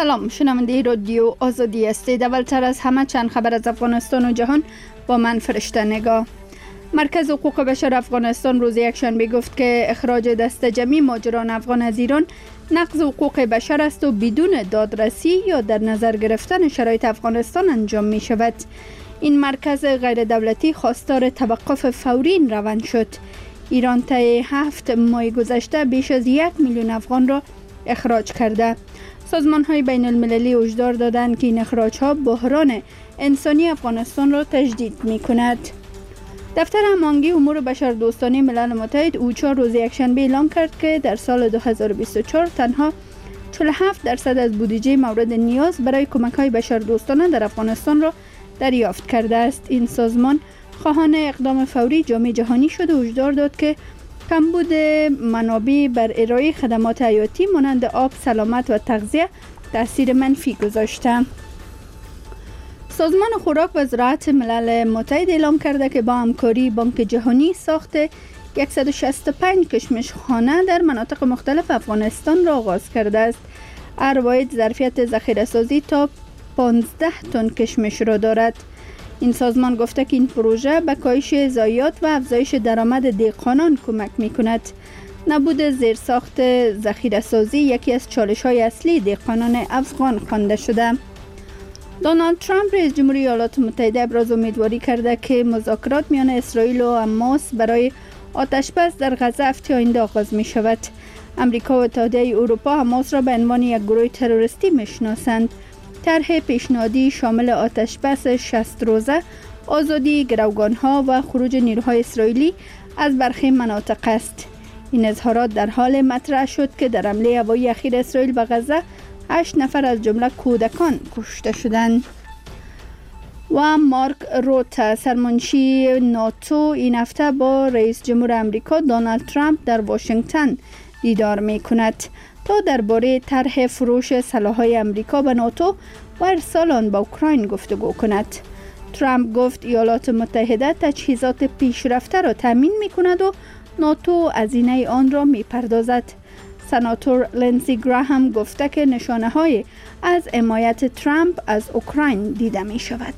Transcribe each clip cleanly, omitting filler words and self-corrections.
سلام، شنونده رادیو آزادی هستید. اولتر از همه چند خبر از افغانستان و جهان با من فرشته نگاه. مرکز حقوق بشر افغانستان روز یکشنبه گفت که اخراج دست جمعی مهاجران افغان از ایران نقض حقوق بشر است و بدون دادرسی یا در نظر گرفتن شرایط افغانستان انجام می شود. این مرکز غیر دولتی خواستار توقف فوری این روند شد. ایران طی 7 ماه گذشته بیش از 1 میلیون افغان را اخراج کرده. سازمان‌های بین المللی هشدار دادند که این اخراج‌ها بحران انسانی افغانستان را تجدید می‌کند. دفتر هماهنگی امور بشردوستانه ملل متحد اوچا روز یکشنبه اعلام کرد که در سال 2024 تنها 47% از بودجه مورد نیاز برای کمک‌های بشردوستانه در افغانستان را دریافت کرده است. این سازمان خواهان اقدام فوری جامعه جهانی شد و هشدار داد که کمبود منابع بر ارائه خدمات حیاتی مانند آب، سلامت و تغذیه تاثیر منفی گذاشته. سازمان خوراک و زراعت ملل متحد اعلام کرده که با همکاری بانک جهانی ساخت 165 کشمشخانه در مناطق مختلف افغانستان را آغاز کرده است. هر واحد ظرفیت ذخیره سازی تا 15 تن کشمش را دارد. این سازمان گفته که این پروژه به کاهش ضایعات و افزایش درآمد دهقانان کمک می‌کند. نبود زیرساخت ذخیره‌سازی یکی از چالش‌های اصلی دهقانان افغان خوانده شده. دونالد ترامپ رئیس جمهوری ایالات متحده ابراز امیدواری کرده که مذاکرات میان اسرائیل و حماس برای آتش‌بس در غزه هفته آینده آغاز می‌شود. امریکا و اتحادیه اروپا حماس را به عنوان یک گروه تروریستی می‌شناسند. طرح پیشنهادی شامل آتش‌بس 60 روزه، آزادی گروگان‌ها و خروج نیروهای اسرائیلی از برخی مناطق است. این اظهارات در حال مطرح شد که در حمله هوایی اخیر اسرائیل به غزه 8 نفر از جمله کودکان کشته شدند. و مارک روت، سرمنشی ناتو، این هفته با رئیس جمهور امریکا دونالد ترامپ در واشنگتن دیدار می‌کند تا درباره طرح فروش سلاح‌های امریکا به ناتو و ارسال آن به اوکراین گفتگو کند. ترامپ گفت ایالات متحده تجهیزات پیشرفته را تامین می‌کند و ناتو هزینه آن را می‌پردازد. سناتور لینزی گراهام گفته که نشانه‌های از حمایت ترامپ از اوکراین دیده می‌شود.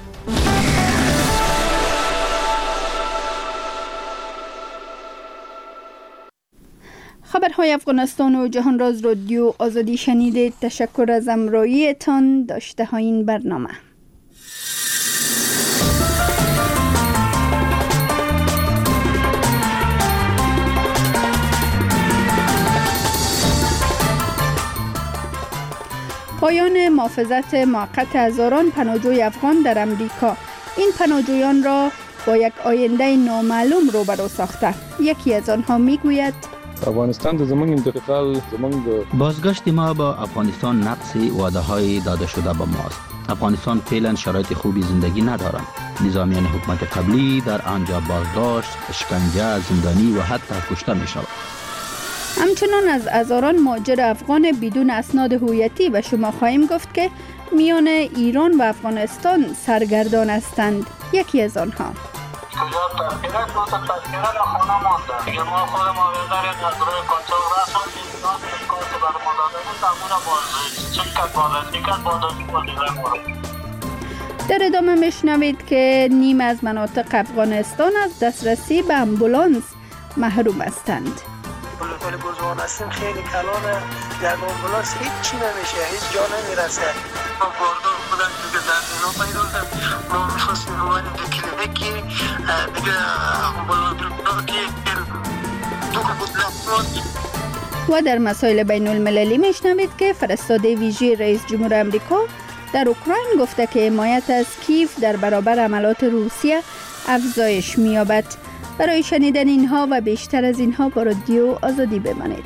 خبرهای افغانستان و جهان را از رادیو آزادی شنیدید. تشکر از همراهیتان. داشته های این برنامه. پایان محافظت موقت هزاران پناهجوی افغان در امریکا. این پناهجویان را با یک آینده نامعلوم روبرو ساخته. یکی از آنها میگوید افغانستان د زمونږ انتقال زمونږ بازگشت ما با افغانستان نقص وعده‌های داده شده به ماست. افغانستان فعلا شرایط خوبی زندگی ندارند. نظامیان حکومت قبلی در آنجا بازداشت، شکنجه، زندانی و حتی کشته می‌شوند. همچنان از هزاران مهاجر افغان بدون اسناد هویتی به شما خواهیم گفت که میان ایران و افغانستان سرگردان هستند. یکی از آنها در ادامه میشنوید که نیم از مناطق افغانستان از دسترسی به امبولانس محروم هستند. ولی بزرگان هستیم خیلی کلانه، در امبولانس هیچ چی نمیشه، هیچ جا نمیرسه. ما باردار خودم دیگه در اینا پیدا ما میخواستیم روانی در کلینیکی دیگه امبولانس که دوکه بود. و در مسائل بین المللی میشنوید که فرستاده ویژه رئیس جمهور امریکا در اوکراین گفته که حمایت از کیف در برابر حملات روسیه افزایش می‌یابد. برای شنیدن اینها و بیشتر از اینها با رادیو آزادی بمانید.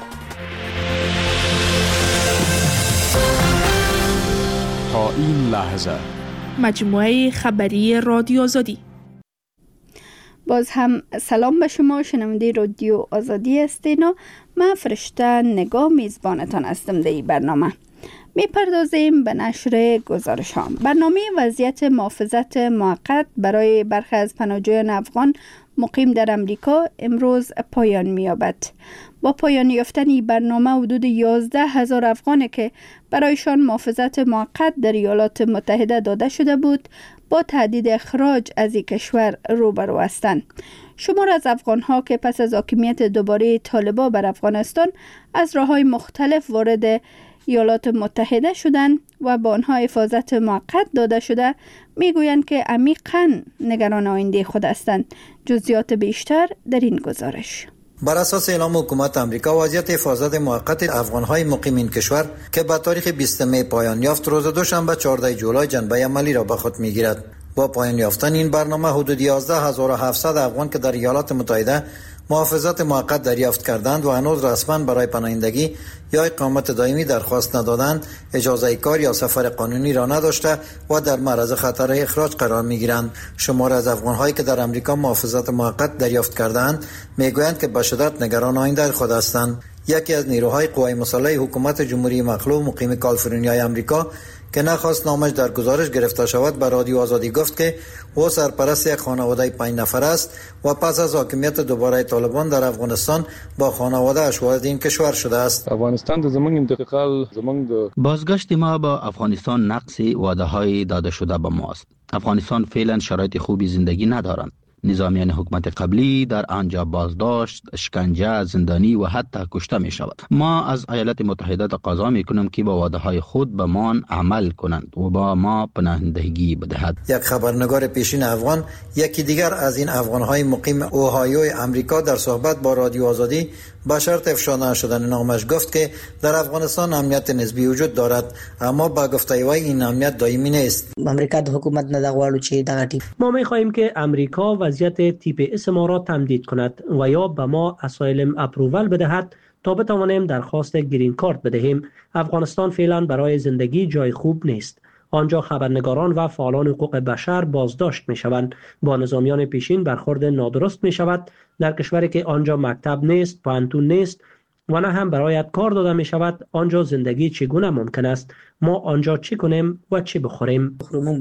تا این لحظه مجموعه خبری رادیو آزادی. باز هم سلام به شما شنونده رادیو آزادی هستین و من فرشته نگاه میزبانتان هستم در این برنامه. میپردازیم به نشر گزارش ها. برنامه وضعیت محافظت موقت برای برخی از پناهجویان افغان مقیم در امریکا امروز پایان می‌یابد. با پایان یافتن این برنامه حدود 11,000 افغان که برایشان محافظت موقت در ایالات متحده داده شده بود با تهدید اخراج از این کشور روبرو هستند. شمار از افغان‌ها که پس از حاکمیت دوباره طالبان بر افغانستان از راه‌های مختلف وارد ایالات متحده شدند و با آنها حفاظت موقت داده شده میگویند که عمیقاً نگران آینده خود هستند. جزئیات بیشتر در این گزارش. بر اساس اعلام حکومت آمریکا، وضعیت حفاظت موقت افغان‌های مقیم این کشور که به تاریخ 20 می پایان یافت، روز دوشنبه 14 جولای جنبه عملی را به خود می‌گیرد. با پایان یافتن این برنامه حدود 11700 افغان که در ایالات متحده محافظت موقت دریافت کردند و هنوز رسما برای پناهندگی یا اقامت دائمی درخواست ندادند، اجازه کار یا سفر قانونی را نداشته و در معرض خطر اخراج قرار می‌گیرند. شمار از افغان‌هایی که در امریکا محافظت موقت دریافت کردند میگویند که به شدت نگران آینده خود هستند. یکی از نیروهای قوای مسلح حکومت جمهوری مخلوع مقیم کالیفرنیای امریکا که نخواست نامش در گزارش گرفته شود به رادیو آزادی گفت که او سرپرست یک خانواده 5 نفر است و پس از حاکمیت دوباره طالبان در افغانستان با خانواده اش وارد این کشور شده است. افغانستان زمانگ انتقال زمانگ بازگشت ما با افغانستان نقص وعده‌های داده شده به ماست. افغانستان فعلا شرایط خوبی زندگی ندارند. نظامیان حکومت قبلی در آنجا بازداشت، شکنجه، زندانی و حتی کشته می شود. ما از ایالات متحده تقاضا می کنیم که با وعده های خود به ما عمل کنند و با ما پناهندگی بدهد. یک خبرنگار پیشین افغان، یکی دیگر از این افغان‌های مقیم اوهایوی امریکا، در صحبت با رادیو آزادی با شرط افشا نشدن نامش گفت که در افغانستان امنیت نسبی وجود دارد، اما با گفته وی این امنیت دائمی نیست. امریکا د حکومت نه دغواړو چې دغه ټیپ ما می‌خواهیم که امریکا وضعیت تیپ اس ما را تمدید کند و یا به ما اسایلم اپروول بدهد تا بتوانیم درخواست گرین کارت بدهیم. افغانستان فعلا برای زندگی جای خوب نیست. آنجا خبرنگاران و فعالان حقوق بشر بازداشت می شوند. با نظامیان پیشین برخورد نادرست می شود. در کشوری که آنجا مکتب نیست، پانتون نیست و نه هم برایت کار داده می شود، آنجا زندگی چگونه ممکن است؟ ما آنجا چی کنیم و چی بخوریم؟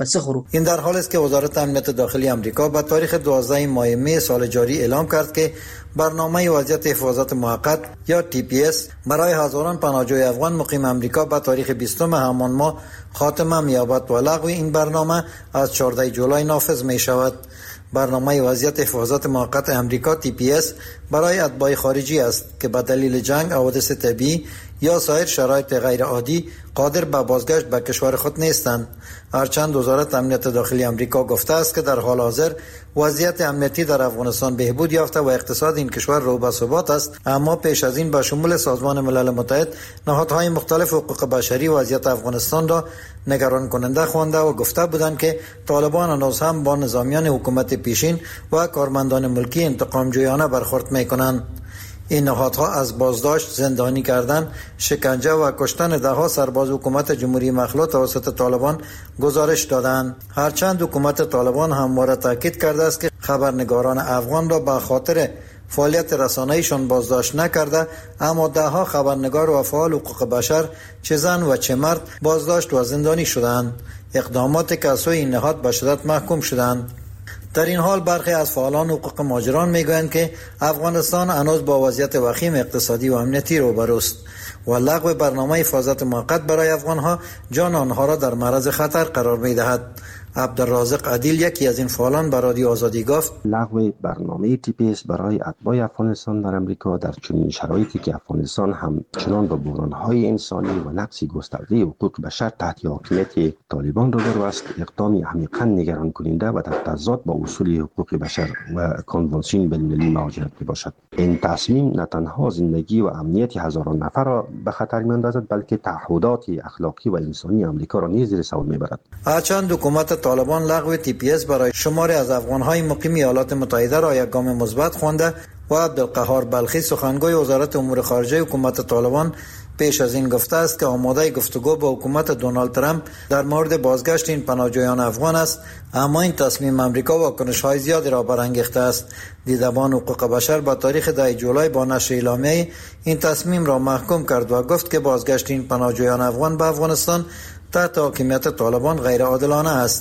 این در حالی است که وزارت امنیت داخلی آمریکا به تاریخ 12 ماه می سال جاری اعلام کرد که برنامه وضعیت حفاظت موقت یا TPS برای هزاران پناهجوی افغان مقیم آمریکا به تاریخ 20 همان ماه خاتمه می‌یابد و لغو این برنامه از 14 جولای نافذ می شود. برنامه وضعیت حفاظت موقت امریکا TPS برای اتباع خارجی است که به دلیل جنگ، حوادث طبیعی یا سایر شرایط غیر عادی قادر به بازگشت به کشور خود نیستند. هرچند وزارت امنیت داخلی امریکا گفته است که در حال حاضر وضعیت امنیتی در افغانستان بهبود یافته و اقتصاد این کشور رو به ثبات است، اما پیش از این به شمول سازمان ملل متحد نهادهای مختلف حقوق بشری وضعیت افغانستان را نگران کننده خوانده و گفته بودند که طالبان هنوز هم با نظامیان حکومت پیشین و کارمندان ملکی انتقام جویانه برخورد می‌کنند. این نهادها از بازداشت، زندانی کردن، شکنجه و کشتن ده‌ها سرباز حکومت جمهوری مخلوع توسط طالبان گزارش دادند. هرچند حکومت طالبان همواره تاکید کرده است که خبرنگاران افغان را به خاطر فعالیت رسانه‌ایشان بازداشت نکرده، اما ده‌ها خبرنگار و فعال حقوق بشر چه زن و چه مرد بازداشت و زندانی شدند. اقداماتی که از سوی این نهاد به شدت محکوم شدند. در این حال برخی از فعالان حقوق مهاجران میگویند که افغانستان هنوز با وضعیت وخیم اقتصادی و امنیتی روبروست و لغو برنامه حفاظت موقت برای افغانها جان آنها را در معرض خطر قرار می‌دهد. عبدالرازق عدیل، یکی از این فعالان، به رادیو آزادی گفت لغو برنامه TPS برای اتباع افغانستان در امریکا در چنین شرایطی که افغانستان همچنان با بحران‌های انسانی و نقض گسترده حقوق بشر تحت حاکمیت طالبان روبرو است، اقدامی عمیقاً نگران کننده و در تضاد با اصول حقوق بشر و کنوانسیون بین‌المللی مهاجرت میباشد. این تصمیم نه تنها زندگی و امنیت هزاران نفر را به خطر می‌اندازد، بلکه تعهدات اخلاقی و انسانی امریکا را نیز زیر سوال میبرد. هرچند حکومت طالبان لغو TPS برای شماری از افغان‌های مقیم ایالات متحده را یک گام مثبت خوانده و عبدالقهار بلخی، سخنگوی وزارت امور خارجه حکومت طالبان، پیش از این گفته است که آماده گفتگو با حکومت دونالد ترامپ در مورد بازگشت این پناهجویان افغان است، اما این تصمیم امریکا واکنش‌های زیادی را برانگیخته است. دیدبان حقوق بشر با تاریخ 10 جولای با نشر اعلامیه این تصمیم را محکوم کرد و گفت که بازگشت این پناهجویان افغان به افغانستان تحت حاکمیت طالبان غیر عادلانه است.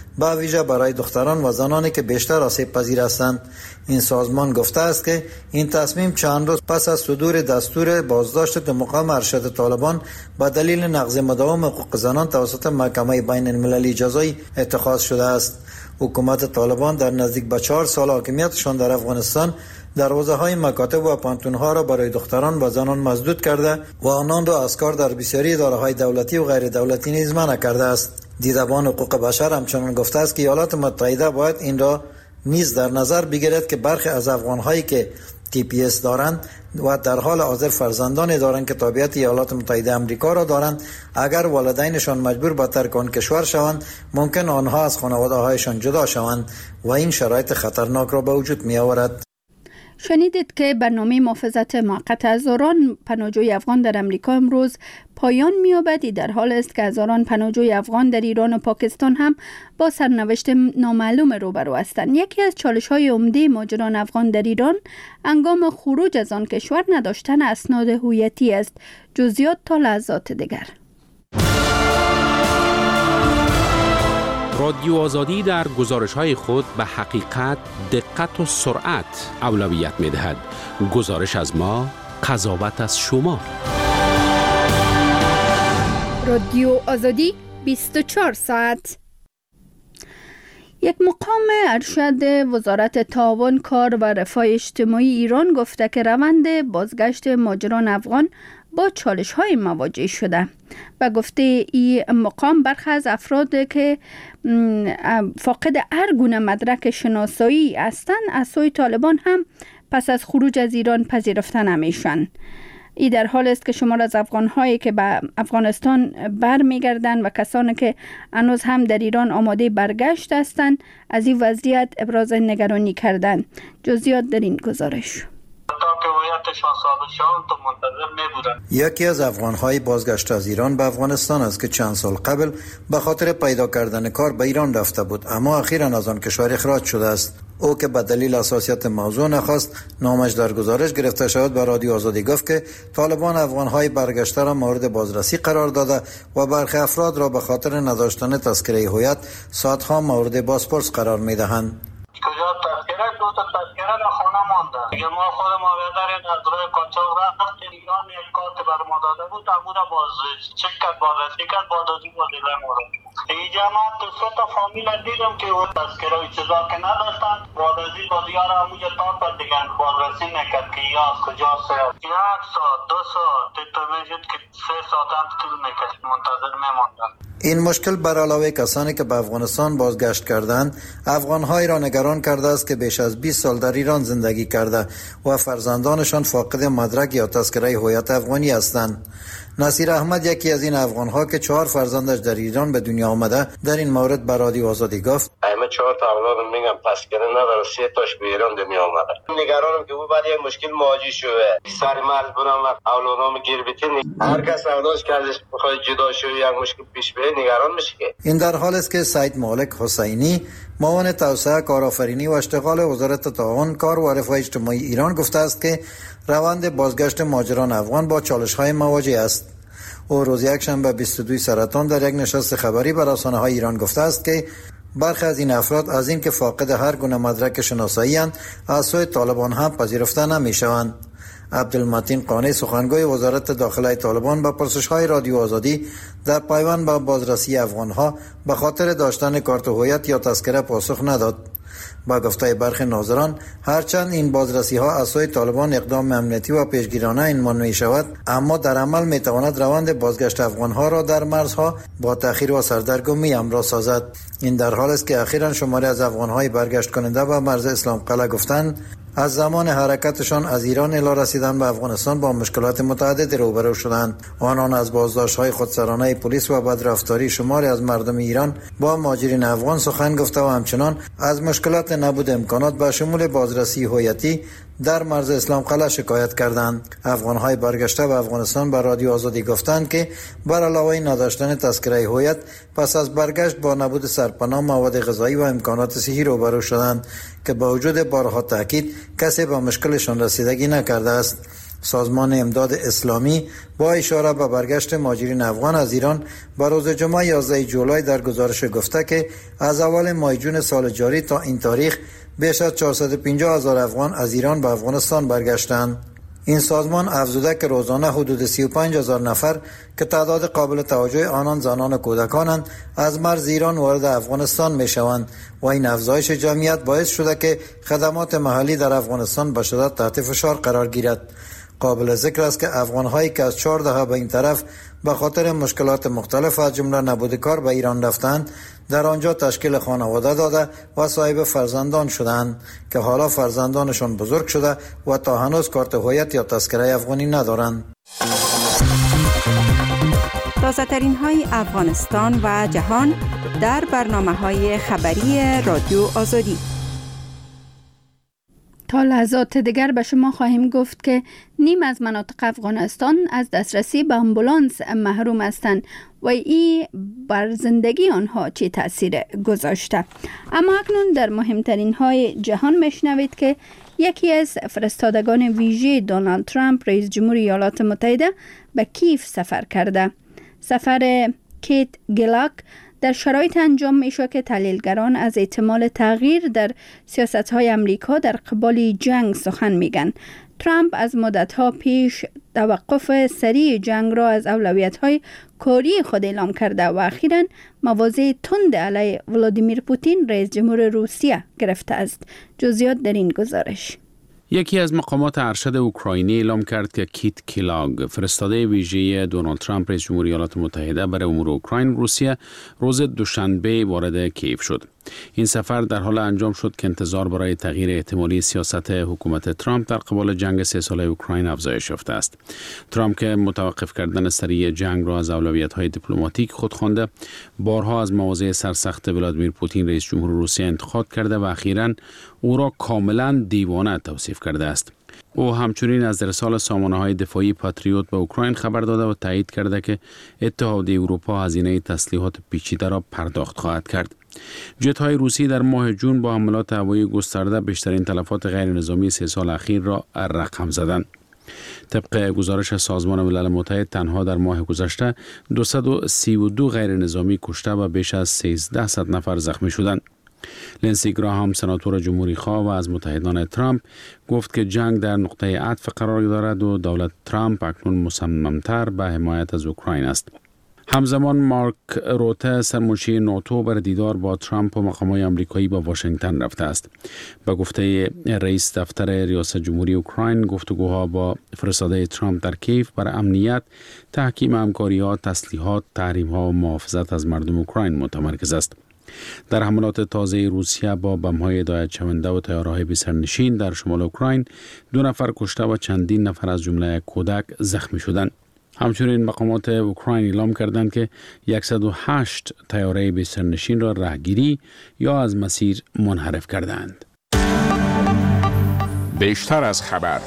با ویژه برای دختران و زنانی که بیشتر آسیب پذیر هستند. این سازمان گفته است که این تصمیم چند روز پس از صدور دستور بازداشت دو مقام ارشد طالبان به دلیل نقض مداوم حقوق زنان توسط محکمه بین المللی جزایی اتخاذ شده است. حکومت طالبان در نزدیک به 4 سال حاکمیتشان در افغانستان دروازه‌های مکاتب و پانتون‌ها را برای دختران و زنان مسدود کرده و آنان را از کار در بسیاری اداره‌های دولتی و غیر دولتی نیز منع کرده است. دیدبان حقوق بشر همچنان گفته است که ایالات متحده باید این را نیز در نظر بگیرد که برخی از افغان‌هایی که TPS دارند و در حال حاضر فرزندان دارند که تابعیت ایالات متحده آمریکا را دارند، اگر والدینشان مجبور به ترک آن کشور شوند ممکن آنها از خانواده‌هایشان جدا شوند و این شرایط خطرناک را به وجود می آورد. شنیدید که برنامه محافظت موقت هزاران پناهجوی افغان در امریکا امروز پایان می‌یابد. در حال است که هزاران پناهجوی افغان در ایران و پاکستان هم با سرنوشت نامعلوم روبرو هستند. یکی از چالش‌های عمده مهاجران افغان در ایران هنگام خروج از آن کشور نداشتن اسناد هویتی است. جزئیات تا لحظات دیگر. رادیو آزادی در گزارش‌های خود به حقیقت، دقت و سرعت اولویت می‌دهد. گزارش از ما، قضاوت از شما. رادیو آزادی 24 ساعت. یک مقام ارشد وزارت تعاون، کار و رفاه اجتماعی ایران گفته که روند بازگشت مهاجران افغان با چالش‌های مواجه شده. و گفته این مقام برخی از افراد که فاقد هر گونه مدرک شناسایی هستند از سوی طالبان هم پس از خروج از ایران پذیرفته نمیشن. این در حال است که شمار از افغان‌هایی که به افغانستان برمیگردند و کسانی که هنوز هم در ایران آماده برگشت هستند از این وضعیت ابراز نگرانی کردند. جزئیات در این گزارش. یکی از افغان‌های بازگشت از ایران به افغانستان است که چند سال قبل به خاطر پیدا کردن کار به ایران رفته بود اما اخیراً از آن کشور اخراج شده است. او که به دلیل حساسیت موضوع نخواست نامش در گزارش گرفته شود به رادیو آزادی گفت که طالبان افغان‌های برگشته را مورد بازرسی قرار داده و برخی افراد را به خاطر نداشتن تذکره هویت ساعت‌ها مورد بازپرس قرار می‌دهند. تذکره در خانه مانده. ما خود ماویدر از روی قاچاق رفتیم ایران، یک کارت بر ما داده بود، امورا باز چک کرد، بازرسی کرد، بعد از این وزیله مورد اینجا من تو 3 تا فامیل دیدم که اون تذکره و چیزا که نداشتن، بعد از این بازیار همونجا تاب پر دیگن بازرسی نکرد که یا از کجا سید 1 ساعت 2 ساعت تو میشد که 3 ساعت هم طول میکشد منتظر میماندن. این مشکل بر علاوه کسانی که به افغانستان بازگشت کردند افغان‌های را نگران کرده است که بیش از 20 سال در ایران زندگی کرده و فرزندانشان فاقد مدرک یا تذکره هویت افغانی هستند. نصیر احمد یکی از این افغان‌ها که 4 فرزندش در ایران به دنیا آمده در این مورد به رادیو آزادی گفت: همه 4 تا اولادم میگم تذکره نداره، 3 تاش به ایران دنیا آمده. نگرانم که او بعد یک مشکل مواجه شده، سر مرز برام اولادام گیر بیتین، هر کس ارداش کردش بخواد جدا شه یک مشکل پیش بیاد نگران میشه. این در حال است که سید مالک حسینی معاون توسعه کارآفرینی و اشتغال وزارت تعاون، کار و رفاه اجتماعی ایران گفته است که روند بازگشت مهاجران افغان با چالش‌های مواجه است. او روز یکشنبه 22 سرطان در یک نشست خبری بر رسانه‌های ایران گفته است که برخی از این افراد از این که فاقد هر گونه مدرک شناسایی اند از سوی طالبان هم پذیرفته نمی‌شوند. عبدالمتین قانی سخنگوی وزارت داخله طالبان به پرسش‌های رادیو آزادی در پیوند به بازرسی افغان‌ها به خاطر داشتن کارت هویت یا تذکره پاسخ نداد. با گفته برخی ناظران هرچند این بازرسی‌ها از سوی طالبان اقدام امنیتی و پیشگیرانه عنوان می‌شود اما در عمل می‌تواند روند بازگشت افغان‌ها را در مرزها با تأخیر و سردرگمی همراه سازد. این در حال است که اخیراً شماری از افغان‌های برگشت کننده به مرز اسلام قلعه گفتند از زمان حرکتشان از ایران الی رسیدن به افغانستان با مشکلات متعدد روبرو شدند. آنان از بازداشت‌های خودسرانه پلیس و بدرفتاری شماری از مردم ایران با مهاجرین افغان سخن گفته و همچنان از مشکلات نبود امکانات به شمول بازرسی هویتی در مرز اسلام قلعه شکایت کردند. افغان‌های برگشته به افغانستان به رادیو آزادی گفتند که بر علاوه نداشتن تذکره هویت پس از برگشت با نبود سرپناه، مواد غذایی و امکانات صحی روبرو شدند که با وجود بارها تاکید کسی به مشکلشان رسیدگی نکرده است. سازمان امداد اسلامی با اشاره به برگشت مهاجرین افغان از ایران به روز جمعه 11 جولای در گزارش گفته که از اول ماه جون سال جاری تا این تاریخ بیش از 450,000 افغان از ایران به افغانستان برگشتند. این سازمان افزوده که روزانه حدود 35,000 نفر که تعداد قابل توجه آنان زنان و کودکانند از مرز ایران وارد افغانستان می شوند و این افزایش جمعیت باعث شده که خدمات محلی در افغانستان به شدت تحت فشار قرار گیرد. قابل ذکر است که افغان‌هایی که از 4 دهه به این طرف به خاطر مشکلات مختلف از جمله نبود کار به ایران رفتند، در آنجا تشکیل خانواده داده و صاحب فرزندان شدند که حالا فرزندانشان بزرگ شده و تا هنوز کارت هویت یا تذکره افغانی ندارند. تازه ترین های افغانستان و جهان در برنامه‌های خبری رادیو آزادی. تا لحظات دیگر به شما خواهیم گفت که نیم از مناطق افغانستان از دسترسی به آمبولانس محروم هستند و این بر زندگی آنها چه تاثیر گذاشته. اما اکنون در مهمترین های جهان میشنوید که یکی از فرستادگان ویژه دونالد ترامپ رئیس جمهوری ایالات متحده به کیف سفر کرده. سفر کیت گلاک در شرایط انجام می شود که تحلیلگران از احتمال تغییر در سیاست‌های امریکا در قبال جنگ سخن میگن. ترامپ از مدت‌ها پیش توقف سریع جنگ را از اولویت‌های کاری خود اعلام کرده و اخیراً مواضع تند علیه ولادیمیر پوتین رئیس جمهور روسیه گرفته است. جزئیات در این گزارش. یکی از مقامات ارشد اوکراینی اعلام کرد که کیت کلاگ فرستاده ویژه دونالد ترامپ رئیس جمهوری ایالات متحده برای امور اوکراین روسیه روز دوشنبه وارد کیف شد. این سفر در حال انجام شد که انتظار برای تغییر احتمالی سیاست حکومت ترامپ در قبال جنگ 3 ساله اوکراین افزایش یافته است. ترامپ که متوقف کردن سریع جنگ را از اولویت‌های دیپلماتیک خود خوانده، بارها از مواضع سرسخت ولادیمیر پوتین رئیس جمهور روسیه انتقاد کرده و اخیراً او را کاملاً دیوانه توصیف کرده است. او همچنین از ارسال سامانه‌های دفاعی پاتریوت به اوکراین خبر داده و تایید کرده که اتحادیه اروپا هزینه تسلیحات پیچیده را پرداخت خواهد کرد. جت‌های روسی در ماه جون با حملات هوایی گسترده بیشترین تلفات غیرنظامی 3 سال اخیر را رقم زدند. طبق گزارش سازمان ملل متحد تنها در ماه گذشته 232 غیرنظامی کشته و بیش از 1300 نفر زخمی شدند. لنسی گراهام سناتور جمهوری خواه و از متحدان ترامپ گفت که جنگ در نقطه عطف قرار دارد و دولت ترامپ اکنون مصممتر به حمایت از اوکراین است. همزمان مارک روته سرمنشی ناتو بر دیدار با ترامپ و مقامات آمریکایی به واشنگتن رفته است. به گفته رئیس دفتر ریاست جمهوری اوکراین، گفتگوها با فرستاده ترامپ در کیف بر امنیت، تحکیم همکاری‌ها، تسلیحات، تحریم‌ها و محافظت از مردم اوکراین متمرکز است. در حملات تازه روسیه با بم‌های هدایت شونده و طیاره‌های بی‌سرنشین در شمال اوکراین 2 نفر کشته و چندین نفر از جمله کودک زخمی شدند. همچنین مقامات اوکراین اعلام کردند که 108 طیاره بی‌سرنشین را راهگیری یا از مسیر منحرف کردند. بیشتر از خبر.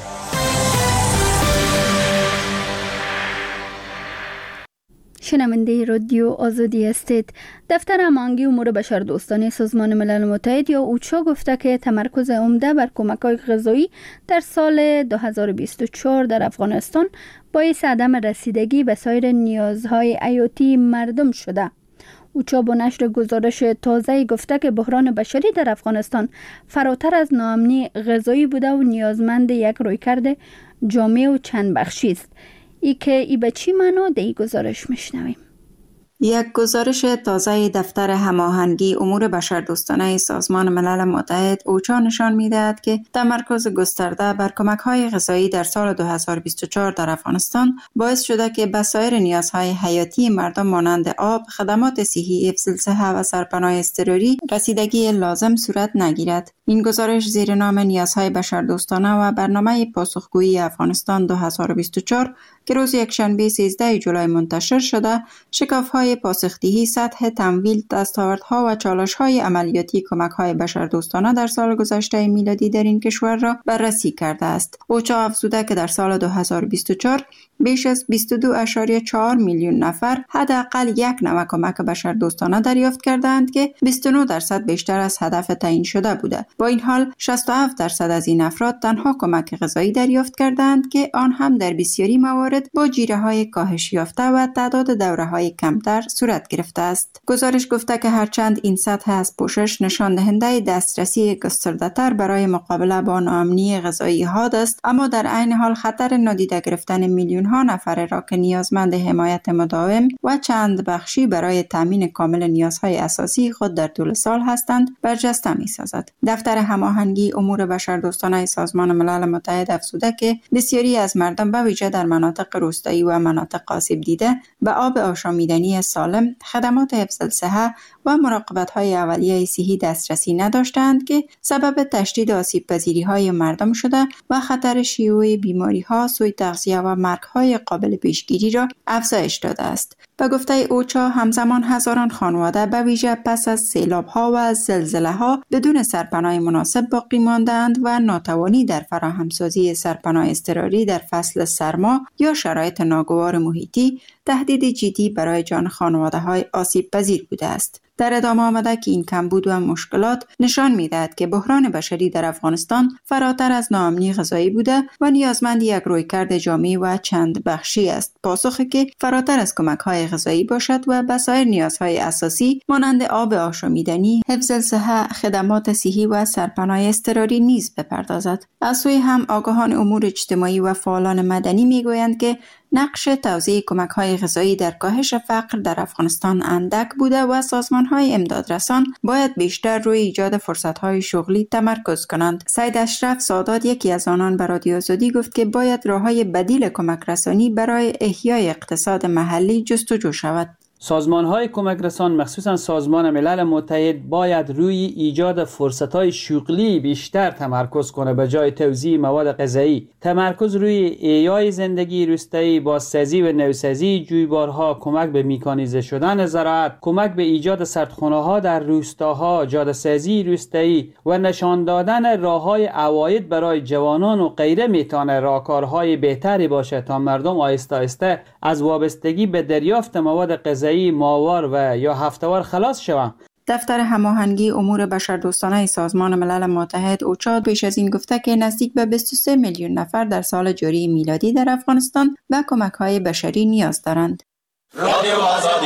شنونده رادیو آزادی هستید. دفتر هماهنگی امور بشردوستانه سازمان ملل متحد یا اوچا گفته که تمرکز عمده بر کمک‌های غذایی در سال 2024 در افغانستان باعث عدم رسیدگی به سایر نیازهای حیاتی مردم شده. اوچا با نشر گزارش تازه گفته که بحران بشری در افغانستان فراتر از ناامنی غذایی بوده و نیازمند یک رویکرد جامع و چند بخشی است. ای به چی معنا در این گزارش میشنویم؟ یک گزارش تازه دفتر هماهنگی امور بشردوستانه سازمان ملل متحد اوچا نشان می‌دهد که تمرکز گسترده بر کمک‌های غذایی در سال 2024 در افغانستان باعث شده که به سایر نیازهای حیاتی مردم مانند آب، خدمات صحی، حفظ الصحه و سرپناه اضطراری رسیدگی لازم صورت نگیرد. این گزارش زیر نام نیازهای بشردوستانه و برنامه پاسخگویی افغانستان 2024 که روز یکشنبه 13 جولای منتشر شده، شکاف‌های برای پاسخ‌دهی سطح تمویل، دستاوردها و چالش‌های عملیاتی کمک‌های بشردوستانه در سال گذشته میلادی در این کشور را بررسی کرده است. اوچا افزوده که در سال 2024 بیش از 22.4 میلیون نفر حداقل یک نوع کمک بشردوستانه دریافت کردند که 29% بیشتر از هدف تعیین شده بوده. با این حال 67% از این افراد تنها کمک غذایی دریافت کردند که آن هم در بسیاری موارد با جیره‌های کاهش یافته و تعداد دوره‌های کمتر صورت گرفته است. گزارش گفته که هرچند این سطح از پوشش نشان دهنده دسترسی گسترده‌تر برای مقابله با ناامنی غذایی ها است، اما در عین حال خطر نادیده گرفتن میلیون ها نفر را که نیازمند حمایت مداوم و چند بخشی برای تامین کامل نیازهای اساسی خود در طول سال هستند برجسته می‌سازد. دفتر هماهنگی امور بشردوستانه سازمان ملل متحد افزوده که بسیاری از مردم به ویژه در مناطق روستایی و مناطق آسیب دیده به آب آشامیدنی سالم، خدمات حفظ الصحه و مراقبت‌های اولیه صحی دسترسی نداشتند که سبب تشدید آسیب‌پذیری‌های مردم شده و خطر شیوع بیماری‌ها، سوء تغذیه و مرگ‌های قابل پیشگیری را افزایش داده است. به گفته اوچا همزمان هزاران خانواده به ویژه پس از سیلاب‌ها و زلزله‌ها بدون سرپناه مناسب باقی ماندند و ناتوانی در فراهمسازی سرپناه اضطراری در فصل سرما یا شرایط ناگوار محیطی تهدید جدی برای جان خانواده‌های آسیب‌پذیر بوده است. در ادامه آمده که این کمبود و مشکلات نشان می‌دهد که بحران بشری در افغانستان فراتر از ناامنی غذایی بوده و نیازمند یک رویکرد جامع و چند بخشی است، پاسخی که فراتر از کمک‌های غذایی باشد و به سایر نیازهای اساسی مانند آب آشامیدنی، حفظ الصحه، خدمات صحی و سرپناه اضطراری نیز بپردازد. از سوی هم آگاهان امور اجتماعی و فعالان مدنی می‌گویند که نقش توزیع کمک‌های غذایی در کاهش فقر در افغانستان اندک بوده و سازمان‌های امدادرسان باید بیشتر روی ایجاد فرصت‌های شغلی تمرکز کنند. سید اشرف سادات، یکی از آنان، به رادیو آزادی گفت که باید راه‌های بدیل کمک رسانی برای احیای اقتصاد محلی جستجو شود. سازمان‌های کمک رسان مخصوصاً سازمان ملل متحد باید روی ایجاد فرصت‌های شغلی بیشتر تمرکز کنه به جای توزیع مواد غذایی. تمرکز روی احیای زندگی روستایی، بازسازی و نوسازی جویبارها، کمک به میکانیزه شدن زراعت، کمک به ایجاد سردخانه‌ها در روستاها، جاده‌سازی روستایی و نشان دادن راه‌های عواید برای جوانان و غیره میتونه راهکارهای بهتری باشه تا مردم آهسته آهسته از وابستگی به دریافت مواد غذایی ماهوار و یا هفته‌وار خلاص شوند. دفتر هماهنگی امور بشردوستانه سازمان ملل متحد اوچا پیش از این گفته که نزدیک به 23 میلیون نفر در سال جاری میلادی در افغانستان به کمک‌های بشری نیاز دارند. رادیو آزادی.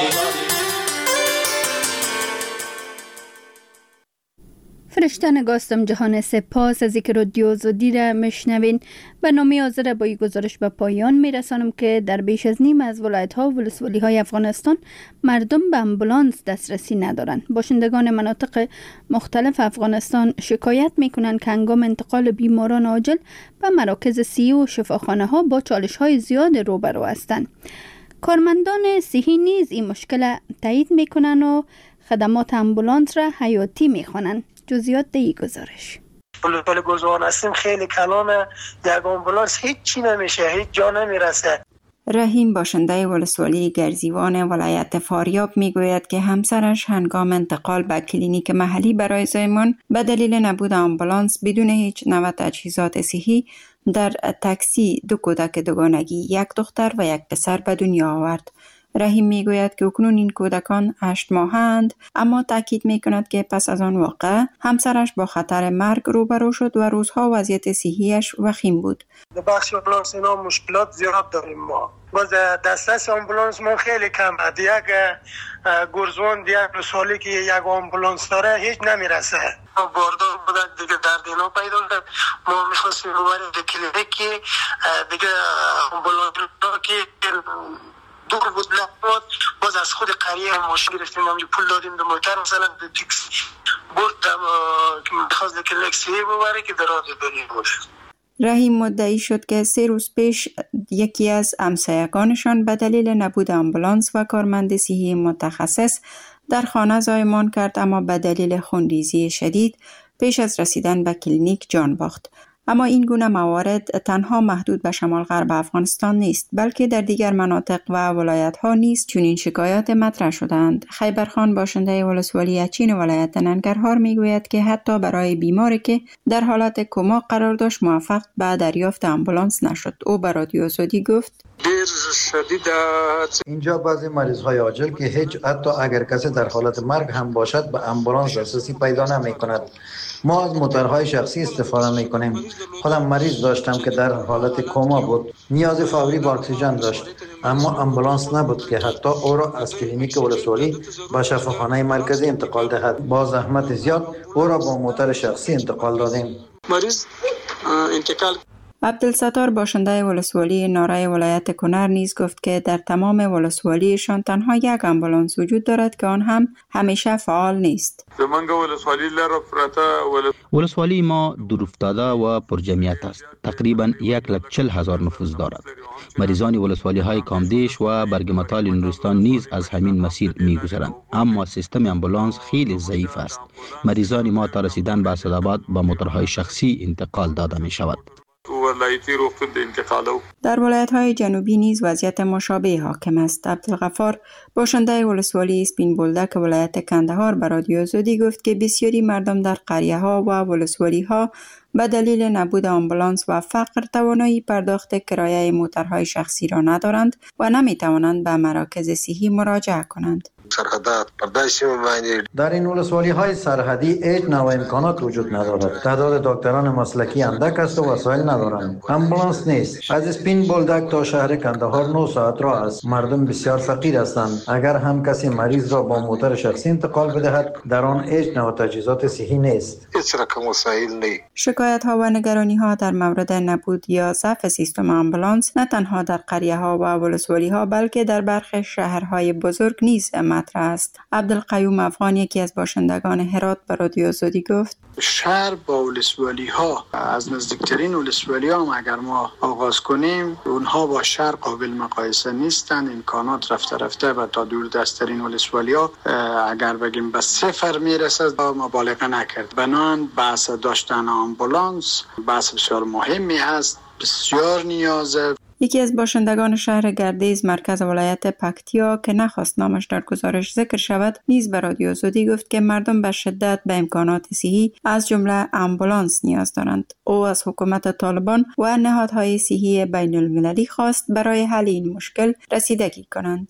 فرشته نگاستم جهان، سپاس از اینکه رادیو آزادی را میشنوین. برنامه حاضر با این گزارش به پایان میرسانم که در بیش از نیم از ولایت‌ها و ولسوالی‌های افغانستان مردم به امبولانس دسترسی ندارند. باشندگان مناطق مختلف افغانستان شکایت میکنند که هنگام انتقال بیماران عاجل به مراکز صحی و شفاخانه‌ها با چالش‌های زیاد روبرو هستند. کارمندان صحی نیز این مشکل تایید میکنند و خدمات امبولانس را حیاتی میخوانند. جزئیات دی گزارش. پل گزوان هستیم خیلی کلانه، یک آمبولانس هیچ چی نمیشه، هیچ جا نمیرسه. رحیم باشنده ولسوالی گرزیوان ولایت فاریاب میگوید که همسرش هنگام انتقال به کلینیک محلی برای زایمان به دلیل نبود آمبولانس بدون هیچ نوع تجهیزات صحی در تاکسی 2 کودک دوگانگی، 1 دختر و 1 پسر به دنیا آورد. رحیم میگوید که اکنون این کودکان 8 ماهند، اما تاکید میکند که پس از آن واقع همسرش با خطر مرگ روبرو شد و روزها وضعیت صحیش وخیم بود. در بخش آمبولانس اینا مشکلات زیاد داریم ما. باز دسترس آمبولانس ما خیلی کم است. یک گرزوان یک سالی که یک آمبولانس داره هیچ نمیرسه. باردار بودن دیگه درد اینا پیدا کرد. ما میخواستیم ببریم به کلینیک دیگه آمبولانس که دور بود لحظات باز از خود قریه ماشین گرفتیم، همونجا پول دادیم به موتر مثلا تاکسی بردم که میخواست کلینیک صحی ببره که در راه بریم باشه. رحیم مدعی شد که 3 روز پیش یکی از همسایگانشان به دلیل نبود آمبولانس و کارمند صحی متخصص در خانه زایمان کرد، اما به دلیل خونریزی شدید پیش از رسیدن به کلینیک جان باخت. اما این گونه موارد تنها محدود به شمال غرب افغانستان نیست، بلکه در دیگر مناطق و ولایت‌ها نیز چنین شکایات مطرح شدند. خیبرخان باشنده ولسوالی اچین ولایت ننگرهار میگوید که حتی برای بیماری که در حالت کما قرار داشت موفق به دریافت آمبولانس نشد. او به رادیو آزادی گفت: اینجا بعضی مریض‌های عاجل که حتی اگر کسی در حالت مرگ هم باشد به آمبولانس دسترسی پیدا نمی‌کند. ما از موتورهای شخصی استفاده می‌کنیم. خودم مریض داشتم که در حالت کما بود. نیاز فوری به اکسیژن داشت، اما آمبولانس نبود که حتی او را از کلینیک ولسوالی به شفاخانه مرکزی انتقال دهد. با زحمت زیاد او را با موتور شخصی انتقال دادیم. مریض انتقال عبدالستار باشنده ولسوالی نارای ولایت کنر نیز گفت که در تمام ولسوالیشان تنها یک آمبولانس وجود دارد که آن هم همیشه فعال نیست. ولسوالی ما دورافتاده و پرجمعیت است. تقریبا 140,000 نفوس دارد. مریضان ولسوالی های کامدیش و برگمتال نورستان نیز از همین مسیر می گذرند، اما سیستم آمبولانس خیلی ضعیف است. مریضان ما تا رسیدن به اسدآباد با موتورهای شخصی انتقال داده می شود. در ولایت‌های جنوبی نیز وضعیت مشابه حاکم است. عبدالغفار باشنده ولسوالی اسپین بولدک ولایت کندهار به رادیو آزادی گفت که بسیاری مردم در قریه‌ها و ولسوالی‌ها به دلیل نبود آمبولانس و فقر توانایی پرداخت کرایه موتورهای شخصی را ندارند و نمی‌توانند به مراکز صحی مراجعه کنند. در این ولسوالی‌های سرحدی هیچ نوع امکانات وجود ندارد. تعداد دکتران مسلکی اندک است و وسایل ندارند. آمبولانس نیست. از اسپین بولدک تا شهر کندهار 9 ساعت راه است. مردم بسیار فقیر هستند. اگر هم کسی مریض را با موتور شخصی انتقال بدهد، در آن هیچ نوع تجهیزات صحی نیست. هیچ رقم وسایل نیست. شکایت‌ها و نگرانی‌ها در مورد نبود یا ضعف سیستم آمبولانس نه تنها در قریه‌ها و ولسوالی‌ها بلکه در برخی شهرهای بزرگ نیز مطرح است. عبدالقیوم افغان یکی از باشندگان هرات به رادیو آزادی گفت: شهر با ولسوالی‌ها از نزدیکترین ولسوالی‌ها هم اگر ما آغاز کنیم، اونها با شهر قابل مقایسه نیستند. امکانات رفته و تا دور دستترین ولسوالی‌ها اگر بگیم به صفر میرسه مبالغه نکرد. بنان بحث داشتن آمبولانس بحث بسیار مهمی است، بسیار نیازه. یکی از باشندگان شهر گردیز مرکز ولایت پکتیا که نخواست نامش در گزارش ذکر شود نیز به رادیو آزادی گفت که مردم به شدت به امکانات صحی از جمله آمبولانس نیاز دارند. او از حکومت طالبان و نهادهای صحی بین المللی خواست برای حل این مشکل رسیدگی کنند.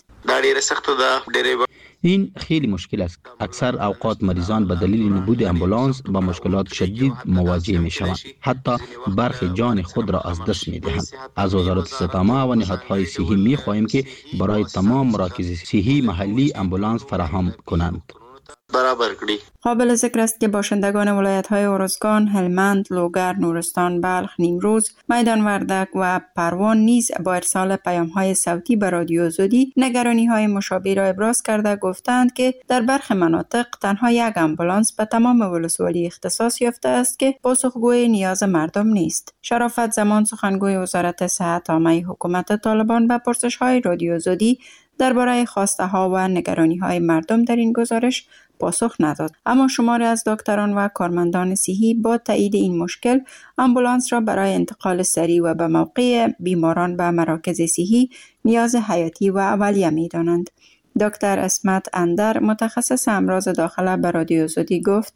این خیلی مشکل است. اکثر اوقات مریضان به دلیل نبود آمبولانس با مشکلات شدید مواجه می شوند. حتی برخی جان خود را از دست می دهند. از وزارت سطامه و نهادهای صحی می خواهیم که برای تمام مراکز صحی محلی آمبولانس فراهم کنند. قابل ذکر است که باشندگان ولایت‌های ارزگان، هلمند، لوگر، نورستان، بلخ، نیمروز، میدان وردک و پروان نیز با ارسال پیام‌های صوتی به رادیو آزادی نگرانی‌های مشابه را ابراز کرده گفتند که در برخی مناطق تنها یک آمبولانس به تمام ولسوالی اختصاص یافته است که پاسخگوی نیاز مردم نیست. شرافت زمان سخنگوی وزارت صحت عامه حکومت طالبان به پرسش‌های رادیو آزادی درباره خواسته‌ها و نگرانی‌های مردم در این گزارش پاسخ نداد. اما شماری از دکتران و کارمندان صحی با تایید این مشکل آمبولانس را برای انتقال سریع و به موقع بیماران به مراکز صحی نیاز حیاتی و اولیه می‌دانند. دکتر اسمت اندر متخصص امراض داخله به رادیو آزادی گفت: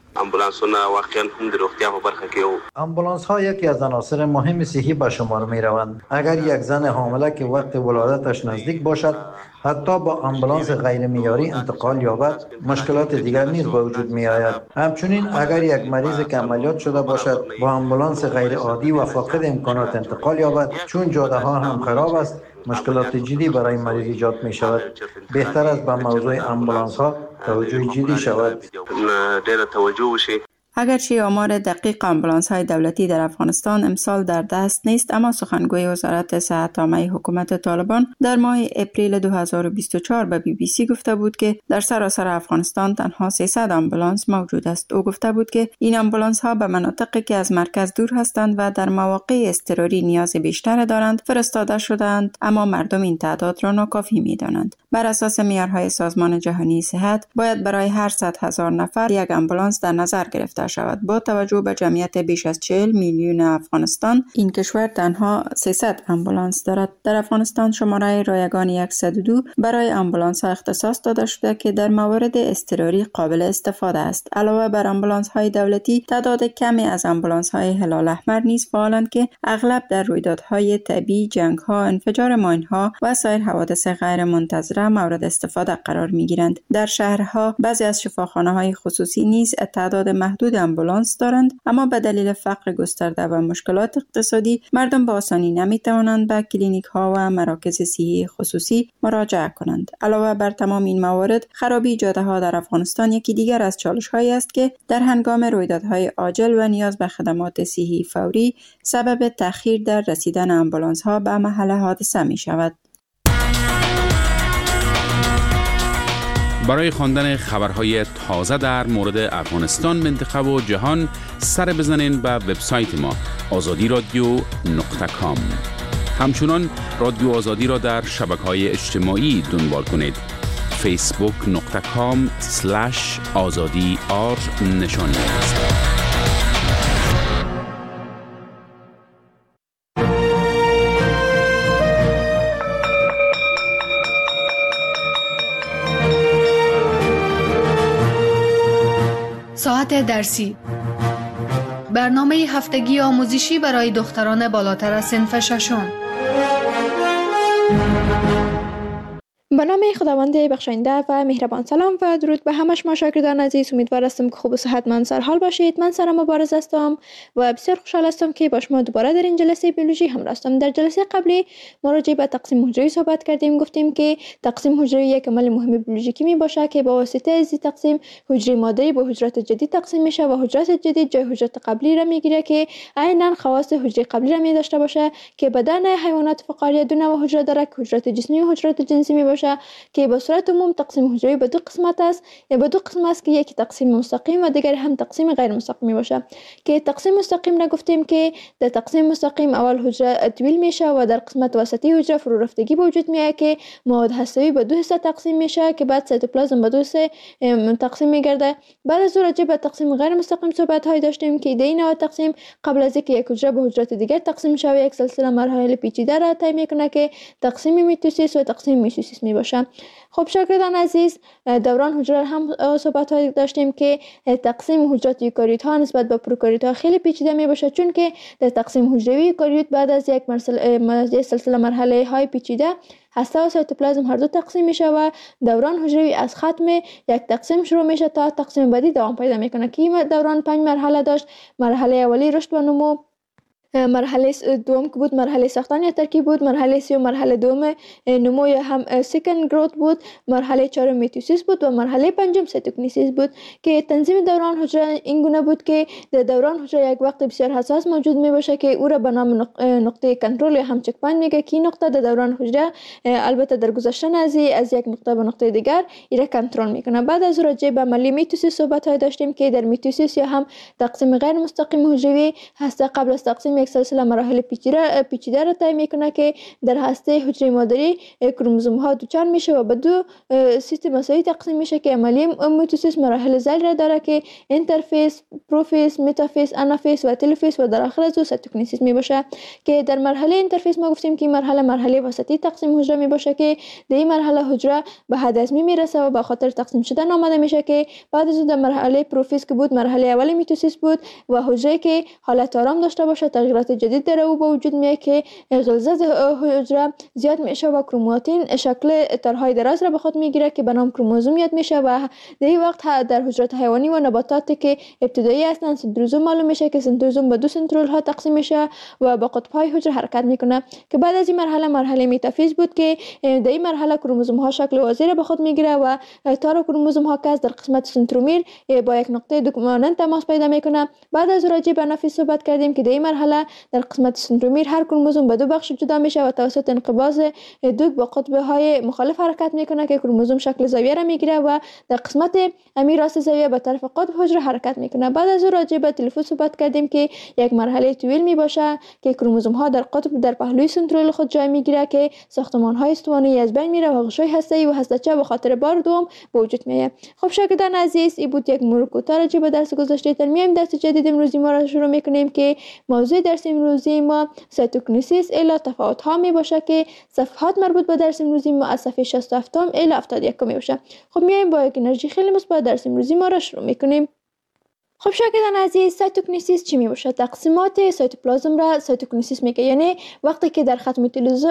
آمبولانس ها یکی از عناصر مهم صحی به شمار می روند. اگر یک زن حامله که وقت ولادتش نزدیک باشد حتی با آمبولانس غیر معیاری انتقال یابد، مشکلات دیگر نیز به وجود می آید. همچنین اگر یک مریض که عملیات شده باشد با آمبولانس غیر عادی و فاقد امکانات انتقال یابد، چون جاده ها هم خراب است، مشکلات جدی برای مریض ایجاد می شود. بهتر است به موضوع آمبولانس ها توجه جدی شود. اگرچه آمار دقیق آمبولانس های دولتی در افغانستان امسال در دست نیست، اما سخنگوی وزارت صحت عامه حکومت طالبان در ماه اپریل 2024 به BBC گفته بود که در سراسر افغانستان تنها 300 آمبولانس موجود است. او گفته بود که این آمبولانس ها به مناطقی که از مرکز دور هستند و در مواقع اضطراری نیاز بیشتر دارند فرستاده شدند، اما مردم این تعداد را ناکافی می‌دانند. بر اساس معیارهای سازمان جهانی صحت باید برای هر 100,000 نفر یک آمبولانس در نظر گرفته شناخته شود. با توجه به جمعیت بیش از 40 میلیون افغانستان، این کشور تنها 300 آمبولانس دارد. در افغانستان شماره رایگان 102 برای آمبولانس ها اختصاص داده شده که در موارد اضطراری قابل استفاده است. علاوه بر آمبولانس های دولتی، تعداد کمی از آمبولانس های هلال احمر نیز فعالند که اغلب در رویدادهای طبیعی، جنگ ها، انفجار ماین ها و سایر حوادث غیر منتظره مورد استفاده قرار می گیرند. در شهرها بعضی از شفاخانه های خصوصی نیز تعداد محدود آمبولانس دارند، اما به دلیل فقر گسترده و مشکلات اقتصادی مردم به آسانی نمی توانند به کلینیک ها و مراکز صحی خصوصی مراجعه کنند. علاوه بر تمام این موارد، خرابی جاده ها در افغانستان یکی دیگر از چالش هایی است که در هنگام رویدادهای عاجل و نیاز به خدمات صحی فوری سبب تأخیر در رسیدن آمبولانس ها به محل حادثه می شود. برای خواندن خبرهای تازه در مورد افغانستان، منطقه و جهان سر بزنین به وبسایت ما azadiradio.com. همچنان رادیو آزادی را در شبکه‌های اجتماعی دنبال کنید. facebook.com/azadi_r نشانی است. ساعت درسی، برنامه هفتگی آموزشی برای دختران بالاتر از صنف ششم. به نام خداوند بخشاینده و مهربان. سلام و درود به همه شما شاگردان عزیز. امیدوار هستم که خوب و صحتمند سرحال باشید. من سارا مبارز هستم و بسیار خوشحال هستم که با شما دوباره در این جلسه بیولوژی همراه هستم. در جلسه قبلی ما راجع به تقسیم حجروی صحبت کردیم. گفتیم که تقسیم حجروی یک عمل مهم بیولوژیکی می باشه که با واسطه از تقسیم حجره مادری به حجرات جدید تقسیم میشه و حجرات جدید جای حجرات قبلی را میگیره که عیناً خواص حجره قبلی را می داشته باشه که بدن حیوانات فقاریه دو نوع حجره داره که حجرات جسمی و حجرات جنسی می باشه که به صورت عموم تقسیم حجروی به دو قسمت است. به دو قسم است که یکی تقسیم مستقیم و دیگر هم تقسیم غیر مستقیم باشه. که تقسیم مستقیم را گفتیم که در تقسیم مستقیم اول حجره طویل میشه و در قسمت وسطی حجره فرو رفتگی به وجود میاد که مواد هسته‌ای به دو حصه تقسیم میشه که بعد سایتوپلازم به دو حصه تقسیم میگرده. بعد از راجع به تقسیم غیر مستقیم صحبت های داشتیم که ایده نوع تقسیم قبل از اینکه یک حجره به حجرات دیگر تقسیم شه یک سلسله مراحل پیچیده را طی میکنه که تقسیم میتوسیس و تقسیم میتوسیس میباشه. خب شاگردان عزیز، دوران حجره هم صحبت های داشتیم که تقسیم حجرات یوکاریوت ها نسبت به پروکاریوت ها خیلی پیچیده می باشه، چون که در تقسیم حجروی یوکاریوت بعد از یک سلسله مرحله های پیچیده هسته و سایتوپلازم هر دو تقسیم میشه و دوران حجروی از ختم یک تقسیم شروع میشه تا تقسیم بعدی دوام پیدا میکنه که این دوران 5 مرحله داشت. مرحله اولی رشد و نمو، مرحله دوم که بود مرحله ساختن یا ترکیب بود، مرحله سوم مرحله دوم نمو یا هم سیکند گروت بود، مرحله چهارم میتوسیس بود و مرحله پنجم سایتوکینیسیس بود. که تنظیم دوران حجره این گونه بود که در دوران حجره یک وقت بسیار حساس موجود می باشه که او را به نام نقطه کنترل یا هم چک پوینت میگه که این نقطه در دوران حجره البته در گذشتن از یک نقطه به نقطه دیگر ایره کنترل میکنه. بعد از راجع به عملی میتوسیس صحبت های داشتیم که در میتوسیس یا هم تقسیم غیر مستقیم حجروی هسته قبل از تقسیم یک سلسله مراحل پیچیده را طی میکنه که در هسته حجره مادری کروموزوم ها دوچار میشه و به دو سیستم مساوی تقسیم میشه که عملی میتوسیس مراحل ذیل را داره که اینترفیس، پروفیس، متافیس، آنافیس و تلوفیس و در آخر از او سایتوکینیسیس می باشه. که در مرحله اینترفیس ما گفتیم که مرحله وسطی تقسیم حجره می باشه که در این مرحله حجره به حد عظمی میرسه و به خاطر تقسیم شدن آماده میشه که بعد از در مرحله پروفیس که بود مرحله اولی میتوسیس بود و حجره که حالت آرام داشته باشه تغییرات جدید در او به وجود میاد که غلظت حجره زیاد میشه و کروماتین شکل تارهای دراز را به خود میگیره که به نام کروموزوم یاد میشه و در این وقت در حجرات حیوانی و نباتاتی که ابتدایی هستند سنتروزوم معلوم میشه که سنتروزوم به دو سنترول ها تقسیم میشه و با قطب‌های حجره حرکت میکنه. که بعد از این مرحله متافیز بود که در این مرحله کروموزوم ها شکل وازی را به خود میگیره و تار کروموزوم ها که در قسمت سنترومیر با یک نقطه دوک مانند تماس پیدا میکنه. بعد از راجع به آنافیز صحبت کردیم که در این مرحله میشه. در قسمت سنترومیر هر کروموزوم به دو بخش جدا میشه و توسط انقباض دوگ با قطب های مخالف حرکت میکنه که کروموزوم شکل زاویه را میگیره و در قسمت امیر راست زاویه به طرف قطب حجره حرکت میکنه. بعد از اون راجع به تلفوز صحبت کردیم که یک مرحله طویل میباشه که کروموزوم ها در قطب در پهلوی سنترول خود جای میگیره که ساختمان های استوانه‌ای از بین میره و غشای هسته‌ای و هسته‌چه به خاطر بار دوم به وجود میاد. خب شاگردان عزیز، این بود یک مرور کوتاه راجع به درس گذشته. در میایم درس جدید امروزی ما را شروع میکنیم که موضوع درس امروزی ما سایتوکینیسیس الی تفاوت ها می باشه که صفحات مربوط به درس امروزی ما از صفحه 67 الی 71 می باشه. خب میایم با یک انرژی خیلی مثبت درس امروزی ما را شروع میکنیم. خب شاگردان عزیز، سایتوکینیسیس چی می باشه؟ تقسیمات سایتوپلازم را سایتوکینیسیس میگه. یعنی وقتی که در ختم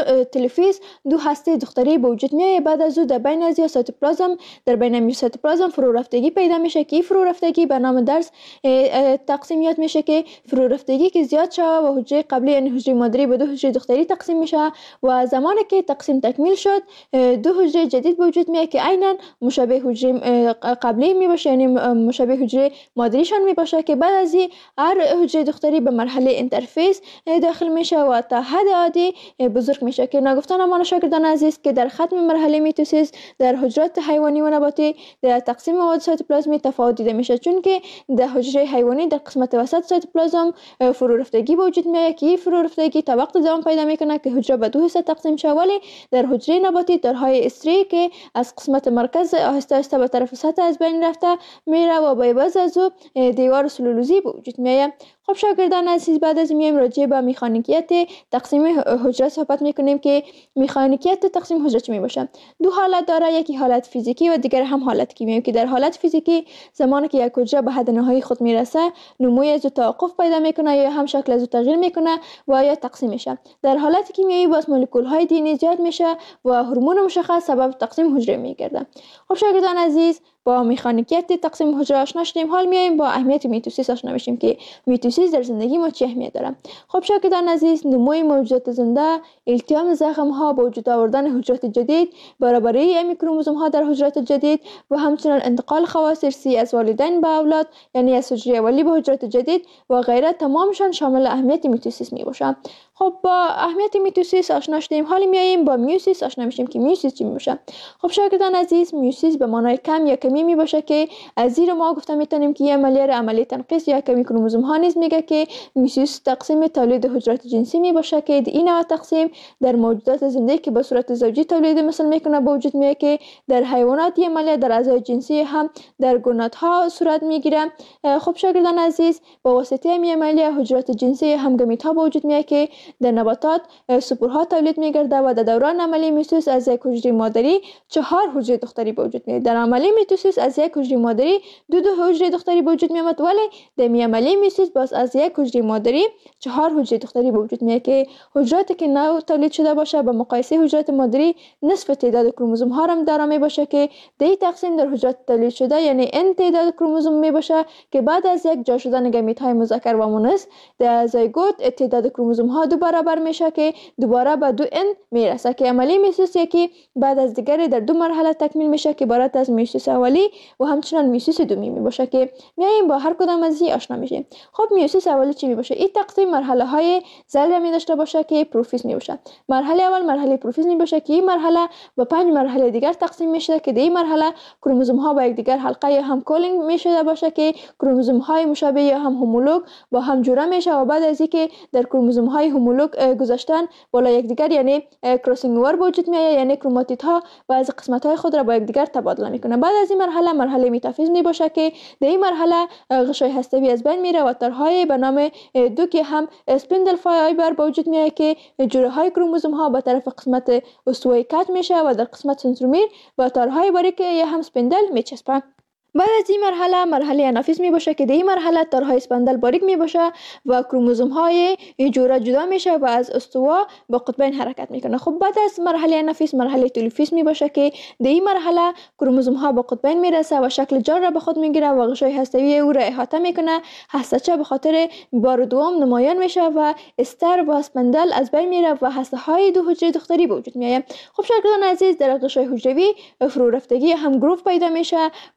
تلفیز دو هسته دختری به وجود میاد، بعد از او در بین از یا سایتوپلازم در بین میوسایتوپلازم فرو رفتگی پیدا میشه که فرو رفتگی به نام درس تقسیمیات میشه که فرو رفتگی که زیاد شوه و حجره قبلی یعنی حجره مادری به دو حجره دختری تقسیم میشه و زمانی که تقسیم تکمیل شد دو حجره جدید به وجود میاد که عیناً مشابه حجره قبلی می باشه، یعنی مشابه حجره مادریشان می باشه که بعد از این هر حجره دختری به مرحله اینترفیس داخل میشه و تا حد عادی بزرگ میشه که نگفتن امان شاگردان عزیز که در ختم مرحله میتوسیس در حجرات حیوانی و نباتی در تقسیم مواد سایتوپلازمی تفاوت دیده میشه، چون که در حجره حیوانی در قسمت وسط سایتوپلازم فرو رفتگی به وجود میاد که فرو رفتگی تا وقت دوام پیدا میکنه که حجره به دو حصه تقسیم شه، ولی در حجره نباتی درهای استری که از قسمت مرکز آهسته آهسته به طرف سطح از بین رفته میره و به عوض از او دیوار سلولوزی به وجود میاد. خب شاگردان عزیز، بعد از میایم راجع به مکانیکیت تقسیم حجره صحبت میکنیم که مکانیکیت تقسیم حجره چی میباشه. دو حالت داره، یکی حالت فیزیکی و دیگر هم حالت کیمیایی که در حالت فیزیکی زمانی که یک حجره به حد نهایی خود میرسه نموی از توقف پیدا میکنه یا هم شکل از تغییر میکنه و یا تقسیم میشه. در حالت کیمیایی باز مولکول های دی زیاد میشه و هورمون مشخص سبب تقسیم حجره میگرده. خب شاگردان عزیز، با مکانیکیت تقسیم حجره آشنا شدیم. حال میایم با اهمیت میتوسیس آشنا بشیم که میتوسیس در زندگی ما چه اهمیت داره. خب شاگردان عزیز، نموی موجودات زنده، التیام زخم ها، به وجود آوردن حجرات جدید، برابری امی کروموزوم ها در حجرات جدید و همچنین انتقال خواص ارثی از والدین به اولاد یعنی از حجره اولی به حجرات جدید و غیره تمامشان شامل اهمیت میتوسیس میباشه. خب با اهمیت میتوسیس آشنا شدیم. حالا میایم با میوسیس آشنا میشیم که میوسیس چی میباشه. خب شاگردان عزیز، میوسیس به معنای کم یا کمی میباشه که از زیر ما گفته میتونیم که عملیه تنقیص یا کمی کروموزوم ها نیز میگه که میوسیس تقسیم تولید حجرات جنسی میباشه که این نوع تقسیم در موجودات زنده که به صورت زوجی تولید مثل میکنه به وجود میاد که در حیوانات عملیه در اعضای جنسی هم در گوناتها صورت میگیره. خب شاگردان عزیز، با واسطه این عملیه حجرات جنسی هم گمیت ها به وجود میاد که در نباتات سپورها تولید میگرده و در دوران عملیه میوسیس از یک حجره مادری 4 حجره دختری به وجود میاد. در عملیه میوسیس از یک حجره مادری دو حجره دختری به وجود میاد، ولی در عملیه میوسیس باز از یک حجره مادری 4 حجره دختری به وجود میاد که حجراتی که نو تولید شده باشه به مقایسه حجرات مادری نصف تعداد کروموزوم ها هم داره می باشه که در تقسیم در حجرات تولید شده یعنی n تعداد کروموزوم می باشه که بعد از یک جا شدن گمیت های مذکر و مؤنث در زایگوت تعداد کروموزوم ها دو برابر میشه که دوباره به 2n میرسه که عملیه میوسیس یکی بعد از دیگری در دو مرحله تکمیل میشه که عبارت از میوسیس اولی و همچنین میوسیس دومی می باشه که میایم با هر کدام از این آشنا میشیم. خب میوسیس اولی چی می باشه؟ این تقسیم مرحله های زل می داشته باشه که پروفیز می باشه. مرحله اول مرحله پروفیز می باشه که این مرحله به 5 مرحله دیگر تقسیم میشه که در این مرحله کروموزوم ها با یکدیگر حلقه یا هم کولینگ میشه باشه که کروموزوم های مشابه یا هم هومولوگ با هم جوړه میشه و بعد از اینکه در کروموزوم های هومولوگ گذاشتن بالا یکدیگر یعنی کراسینگ اوور به وجود میاد یعنی کروماتید ها و از قسمت های خود را با یکدیگر تبادله میکنه. بعد از این مرحله میتافیز می باشه که در این مرحله غشای هسته‌ای از بین میره و تارهای به نام دو که هم اسپندل فایبر به وجود میاد که جوره های کروموزوم ها به طرف قسمت استوایی کات میشه و در قسمت سنترومیر و تارهای باریک یا هم اسپندل میچسبه. بعد از این مرحله انافیز می باشه که در این مرحله تارهای اسپندل باریک می باشه و کروموزوم های جوره جدا میشه و از استوا با قطبین حرکت میکنه. خب بعد از مرحله انافیز مرحله تلوفیز می باشه که در این مرحله کروموزوم ها با قطبین میرسه و شکل جار را به خود میگیره و غشای هسته‌ای او را احاطه میکنه. هسته‌چه به خاطر بار دوم نمایان میشه و استر و اسپندل از بین میره و هسته های دو حجره دختری به وجود میاد. خب شاگردان عزیز، در غشای حجروی فرو رفتگی هم گروف پیدا میشه و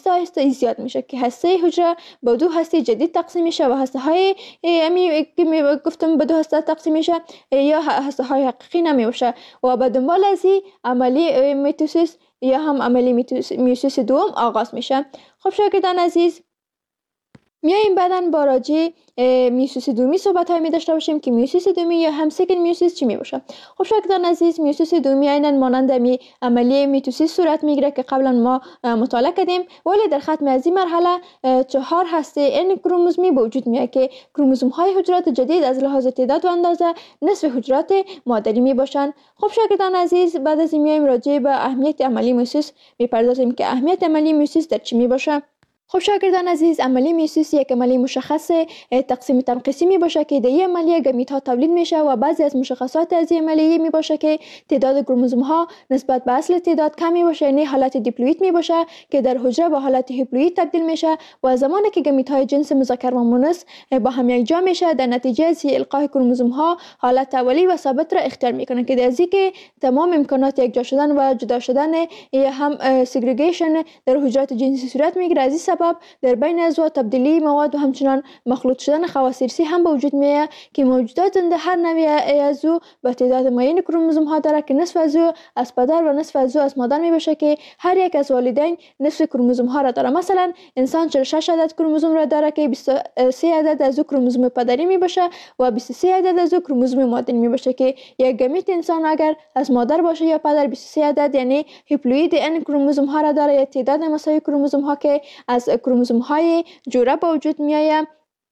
آهسته آهسته زیاد میشه که هسته حجره به 2 هسته جدید تقسیم میشه و هسته های که گفتم به 2 هسته تقسیم میشه یا هسته های حقیقی نمیشه و به دنبال از این عملی میتوسیس یا هم عملی میوسیس دوم آغاز میشه. خب شاگردان عزیز، میاییم بعداً با راجع میوسیس دومی صحبت های می داشته باشیم که میوسیس دومی یا هم سکند میوسیس چی می باشه. خب شاگردان عزیز، میوسیس دومی عیناً مانند عملیه میتوسیس صورت میگیره که قبلا ما مطالعه کردیم، ولی در ختم از این مرحله 4 هسته این کروموزومی به وجود میاد که کروموزوم های حجرات جدید از لحاظ تعداد و اندازه نصف حجرات مادری می باشن. خب شاگردان عزیز، بعد از این میایم راجع به اهمیت عملی میوسیس میپردازیم که اهمیت عملی میوسیس در چی می باشه. خب شاگردان عزیز، عملی میوسیس یک عملی مشخص تقسیم تنقیصی می باشه که در این عملیه گمیت ها تولید میشه و بعضی از مشخصات از این عملیه می باشه که تعداد کروموزوم ها نسبت به اصل تعداد کم می باشه، یعنی حالت دیپلوید می باشه که در حجره به حالت هیپلوید تبدیل میشه و زمانی که گمیت های جنس مذکر و مؤنث با هم یکجا میشه، در نتیجه از القای کروموزوم ها حالت اولی و ثابت را اختیار میکنه که در ازی که تمام امکانات یکجا شدن و جدا شدن هم سگریگیشن در حجرات جنسی صورت میگیره. از این در بین عضو تبدیلی مواد و همچنان مخلوط شدن خواص ارثی هم به وجود میاد که موجودات زنده هر نوع عضو به تعداد معین کروموزوم ها داره که نصف عضو از پدر و نصف عضو از مادر می باشه که هر یک از والدین نصف کروموزوم ها را داره. مثلا انسان 46 عدد کروموزوم را داره که 23 عدد از کروموزوم پدری می باشه و 23 عدد از کروموزوم مادری می باشه که یک گمیت انسان اگر از مادر باشه یا پدر 23 عدد یعنی هیپلوید ان کروموزوم ها را داره یا تعداد مساوی کروموزوم ها که از کروموزوم های جوره به وجود میآید.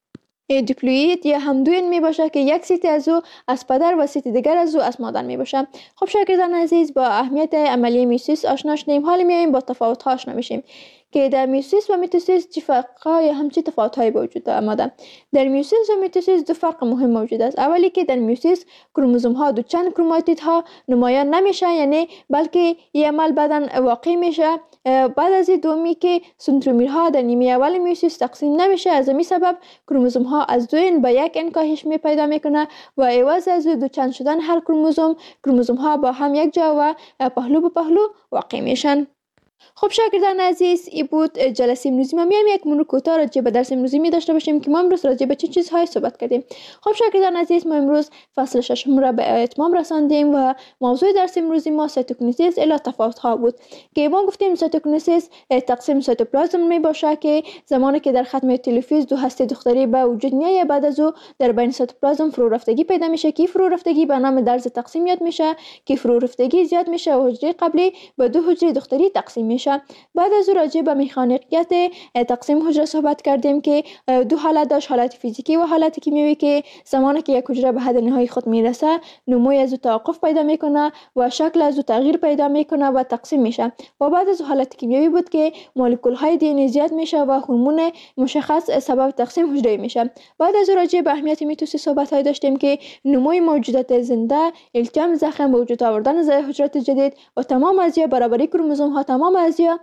دیپلوید یا همدوین می باشه که یک سیت از او از پدر و سیت دیگر از او از مادر می باشه. خب شاگردان عزیز، با اهمیت عملی میوسیس آشنا شدیم، حالا میایم با تفاوت ها آشنا میشیم که در میوسیس و میتوسیس چه فرق‌ها یا همچی تفاوت‌هایی به وجود آمده. در میوسیس و میتوسیس 2 فرق مهم موجود است. اولی که در میوسیس کروموزوم ها دو چند کروماتیدها نمایان نمیشه، یعنی بلکه این عمل بعداً واقع میشه. بعد از این دومی که سنترومیرها در نیمه اول میوسیس تقسیم نمیشه، از همین سبب کروموزوم ها از 2 به 1 کاهش می پیدا میکنه و عوض از دو چند شدن هر کروموزوم ها با هم یک جا و پهلو به پهلو واقع میشن. خب شاگردان عزیز، این بود جلسه امروزی ما. میایم یک مرور کوتاه راجع به درس امروزی می داشته باشیم که ما امروز راجع به چه چیزهای صحبت کردیم. خب شاگردان عزیز، ما امروز فصل 6 را به اتمام رساندیم و موضوع درس امروزی ما سایتوکینیزیس الی تفاوت ها بود که ما گفتیم سایتوکینیزیس تقسیم سایتوپلازم می باشه که زمانی که در ختم تلوفیز 2 هسته دختری به وجود میاد، بعد از او در بین سایتوپلازم فرو رفتگی پیدا میشه که فرو رفتگی به نام درز تقسیمیت میشه که فرو رفتگی زیاد میشه و حجره قبلی به 2 حجره دختری تقسیم میشه. بعد از راجع به مکانیکیت تقسیم حجره صحبت کردیم که 2 حالت داشت، حالت فیزیکی و حالت کیمیایی که زمانی که یک حجره به حد نهایی خود میرسه نموی از توقف پیدا میکنه و شکل از تغییر پیدا میکنه و تقسیم میشه. و بعد از حالت کیمیایی بود که مولکول های دی ان زیاد میشه و هورمون مشخص سبب تقسیم حجره میشه. بعد از راجع به اهمیت میتوسیس صحبت های داشتیم که نموی موجودات زنده، التیام زخم، به وجود آوردن حجرات جدید و تمام ازیا برابری کروموزوم ها، تمام ازیا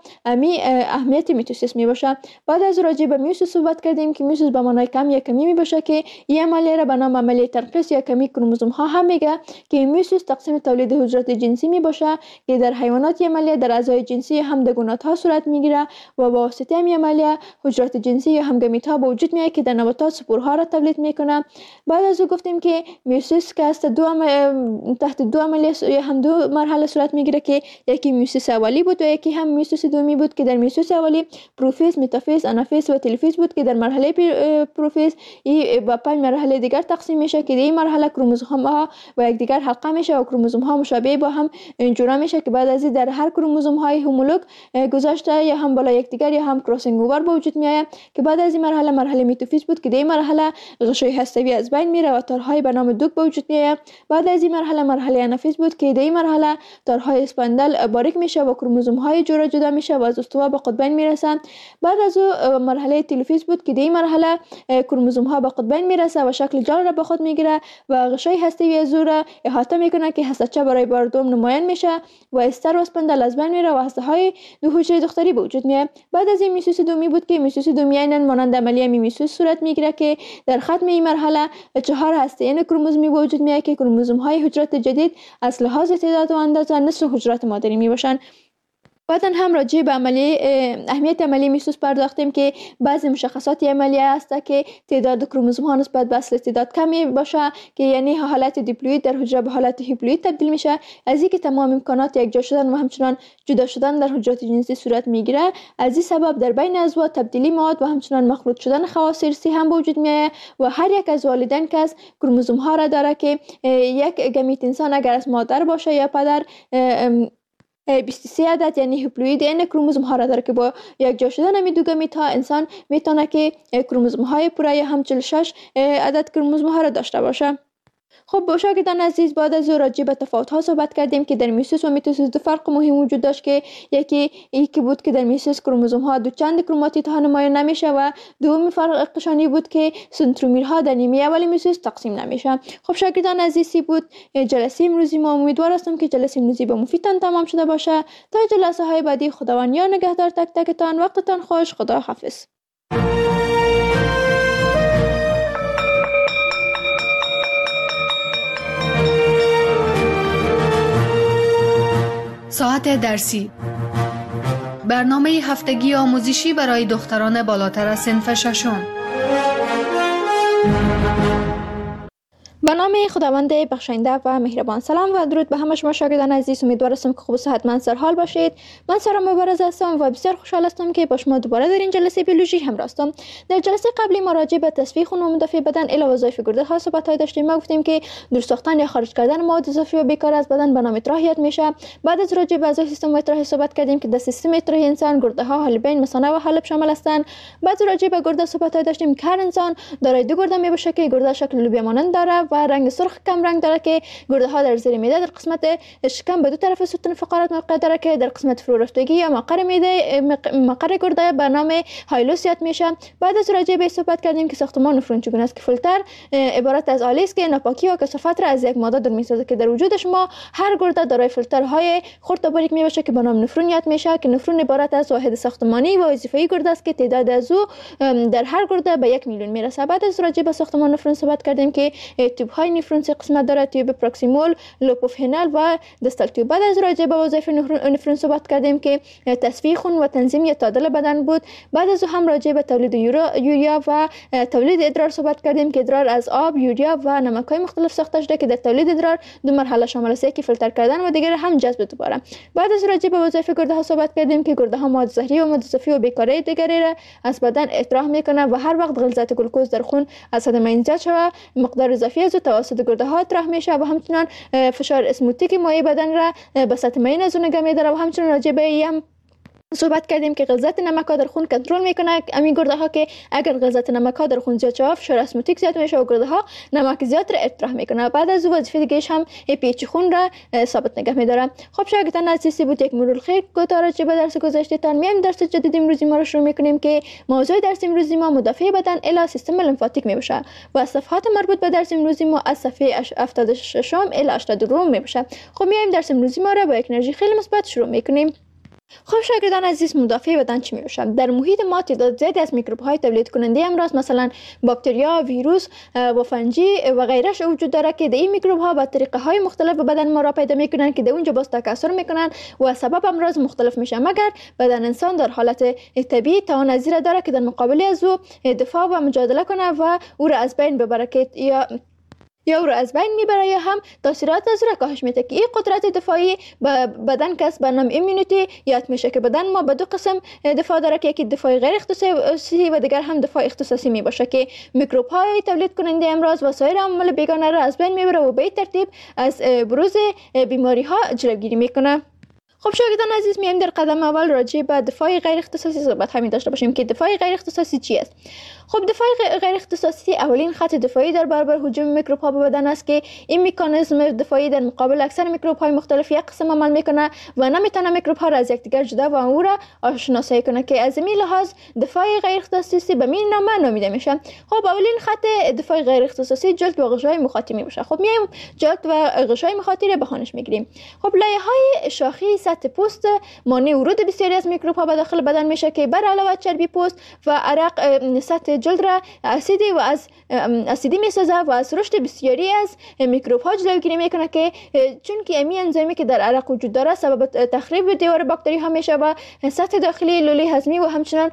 اهمیت میتوسیس می باشه. بعد از راجع به میوسیس صحبت کردیم که میوسیس به معنای کم یا کمی می باشه که این عملیه را به نام عملیه تنقیص یا کمی کروموزوم ها هم میگه که میوسیس تقسیم تولید حجرات جنسی می باشه که در حیوانات عملیه در اعضای جنسی همدگونات ها صورت میگیره و با واسطه این عملیه حجرات جنسی یا همگامیت ها به وجود میاد که در نباتات سپورها را تولید میکنه. بعد از او گفتیم که میوسیس که است تحت 2 عملیه یا هم 2 مرحله صورت میگیره که یکی میوسیس اولی بود و یکی هم میوسیس دومی بود که در میوسیس اولی پروفیز، متافیز، آنافیز و تلفیز بود که در مرحله پروفیز این با 5 مرحله دیگر تقسیم میشه که در این مرحله کروموزوم ها و یکدیگر حلقه میشه و کروموزوم ها مشابه با هم جورا میشه که بعد از این در هر کروموزوم های هومولوگ گذاشته یا هم بالا یکدیگر یا هم کراسینگ اوور به وجود میاد که بعد از این مرحله میتافیز بود که در این مرحله غشای هسته‌ای از بین میره و تارهای به نام دوک به وجود میاد. بعد از این مرحله آنافیز بود که در این مرحله تارهای اسپاندل باریک میشه و کروموزوم های جورا جدا میشه و از استوا به قطبین میرسن. بعد از او مرحله تلفیز بود که در این مرحله کروموزوم ها به قطبین میرسه و شکل جال را به خود میگیره و غشای هسته‌ای از او را احاطه میکنه که هسته چه برای بار دوم نمایان میشه و استر و اسپاندل از بین میره و هسته های 2 حجره دختری به وجود میاد. بعد از این میوسیس دومی بود که میوسیس دومی عیناً مانند عملیه میوسیس صورت میگیره که در ختم این مرحله 4 هسته این کروموزومی به وجود میاد که کروموزوم های حجرات جدید از لحاظ تعداد و اندازه نصف حجرات مادری میباشن. بعدن هم راجع به اهمیت عملی میسوس پرداختیم که بعضی مشخصات عملی هست که تعداد کروموزوم ها نسبت به اصل تعداد کمی باشه که یعنی حالت دیپلوید در حجره به حالت هیپلوید تبدیل میشه. از اینکه تمام امکانات یکجا شدن و همچنان جدا شدن در حجرات جنسی صورت میگیره، از این سبب در بین ازوا تبدیلی مواد و همچنان مخلوط شدن خواص ارثی هم به وجود میاد و هر یک از والدین که از کروموزوم ها را داره که یک گمیت انسان اگر از مادر باشه یا پدر 23 عدد یعنی هیپلوید این کروموزوم ها را داره که با یک جا شدن می دو گمیت ها انسان میتونه که کروموزوم های پوره یا هم 46 عدد کروموزوم ها را داشته باشه. خب شاگردان عزیز، بعد از راجع به تفاوت ها صحبت کردیم که در میوسیس و میتوسیس دو فرق مهم وجود داشت که یکی بود که در میوسیس کروموزوم ها دو چند کروماتید ها نمایان نمیشه و دومی فرقشانی بود که سنترومرها در نیمه اول میوسیس تقسیم نمیشه. خب شاگردان عزیزی بود جلسه امروزی ما. امیدوار هستم که جلسه امروزی به مفیدتان تمام شده باشه. تا جلسه های بعدی خداوند یار نگهدار تک تکتان. وقتتان خوش. خدا حافظ. ساعت درسی، برنامه هفتگی آموزشی برای دختران بالاتر از صنف ششم. به نام خداوند بخشنده و مهربان. سلام و درود به همه شما شاگردان عزیز. امیدوار هستم که خوب و صحتمند سرحال باشید. من سارا مبارز هستم و بسیار خوشحال هستم که با شما دوباره در این جلسه بیولوژی همراه هستم. در جلسه قبلی ما راجع به تصفیه خون و مدافع بدن الی وظایف گرده ها صحبت داشتیم. ما گفتیم که دور ساختن یا خارج کردن مواد اضافی و بیکار از بدن به نام اطراحیت میشه. بعد از راجع به اعضای سیستم اطراحی صحبت کردیم که در سیستم اطراحی انسان گرده ها، حالبین، مثانه و حالب شامل هستند. بعد راجع به گرده صحبت داشتیم که هر انسان دارای دو گرده می باشه که گرده شکل لوبیا مانند داره و رنگ سرخ کم رنگ داره که گرده ها در زیر معده در قسمت شکم به دو طرف ستون فقرات موقع داره که در قسمت فرو رفتگی یا مقر معده مقر گرده به نام هایلوس یاد میشه. بعد از راجع به صحبت کردیم که ساختمان نفرون چگونه است که فیلتر عبارت از آلی است که ناپاکی و کثافت را از یک ماده دور میسازه که در وجود شما هر گرده دارای فیلترهای خرد و باریک میباشه که به نام نفرون یاد میشه که نفرون عبارت از واحد ساختمانی و وظیفه‌ای گرده است که تعداد از او در هر گرده به 1 میلیون میرسه. بعد از راجع به ساختمان نفرون صحبت کردیم که تیوب های نفرون سه قسمت داره: تیوب پروکسیمال، لوپوفینال و دستال تیوب. بعد از راجع به وظایف نفرون صحبت کردیم که تصفیه خون و تنظیم یا تعادل بدن بود. بعد از هم راجع به تولید یوریا و تولید ادرار صحبت کردیم که ادرار از آب، یوریا و نمک‌های مختلف ساخته شده که در تولید ادرار دو مرحله شامل است: یکی فیلتر کردن و دیگر هم جذب دوباره. بعد از راجع به وظایف گرده ها صحبت کردیم که گرده ها مواد زهری و مواد اضافی و بیکاری دیگری را از بدن اطراح میکنه و هر وقت غلظت گلوکوز در خون از حد معین زیاد شود مقدار اضافی از توسط گرده ها اطراح میشه و همچنان فشار اسموتیک مایع بدن را به سطح معین از اون نگه میداره و همچنان راجع به هم صحبت کردیم که غلظت نمک ها در خون کنترل میکنه همین گرده ها که اگر غلظت نمک ها در خون زیاد شود فشار اسموتیک زیاد میشه و گرده ها نمک زیاد را اطراح میکنه. بعد از وظیفه دیگه‌اش هم پیچ خون را ثابت نگه میداره. خب شاگردان عزیز بود یک مرور خیر گزارش به درس گذشته تان میایم درس جدید امروزی ما رو شروع میکنیم که موضوع درس امروزی ما مدافع بدن الی سیستم لیمفاتیک میباشه و صفحات مربوط به درس امروزی ما از صفحه 76 الی 82 میباشه. خب میایم درس امروزی ما را با یک انرژی خیلی مثبت شروع میکنیم. خب شاگردان عزیز، مدافع بدن چی میشه؟ در محیط ما تعداد زیادی از میکروب های تولید کننده امراض مثلا باکتریا، ویروس و فنجی و غیرش وجود داره که این میکروب ها با طریقه های مختلف به بدن ما را پیدا میکنن که در اونجا باز تکثر میکنن و سبب امراض مختلف میشه، مگر بدن انسان در حالت طبیعی توان از این داره که در مقابل از او دفاع و مجادله کنه و او را از بین ببره که یا او را از بین میبره یا هم تاثیرات از را کاهش میده که این قدرت دفاعی بدن کس به نام ایمونیتی یاد میشه که بدن ما به دو قسم دفاع داره که یکی دفاع غیر اختصاصی و دیگر هم دفاع اختصاصی میباشه که میکروب های تولید کننده امراض و سایر عوامل بیگانه را از بین میبره و به این ترتیب از بروز بیماری ها جلوگیری میکنه. خب شاگردان عزیز، میایم در قدم اول راجع به دفاع غیر اختصاصی صحبت همین داشته باشیم که دفاع غیر اختصاصی چی است. خب دفاع غیر اختصاصی اولین خط دفاعی در برابر هجوم میکروب ها به بدن است که این مکانیزم دفاعی در مقابل اکثر میکروب های مختلف یک قسم عمل میکنه و نمیتونه میکروب ها را از یکدیگر جدا و او را آشناسایی کنه که از این لحاظ دفاع غیر اختصاصی به این نام نامیده میشه. خب اولین خط دفاع غیر اختصاصی جلد و غشای مخاطی میشه. خب میایم جلد و غشای مخاطی را به خانش میگیریم. خب لایه های شاخی سطح پوست مانع ورود بسیاری از میکروب ها به داخل بدن میشه که بر علاوه چربی پوست و عرق سطح جلد را اسیدی میسازه و از رشد بسیاری از میکروب ها جلوگیری میکنه که چون که امی انزیمی که در عرق وجود داره سبب تخریب دیوار باکتری ها میشه و سطح داخلی لوله هضمی و همچنان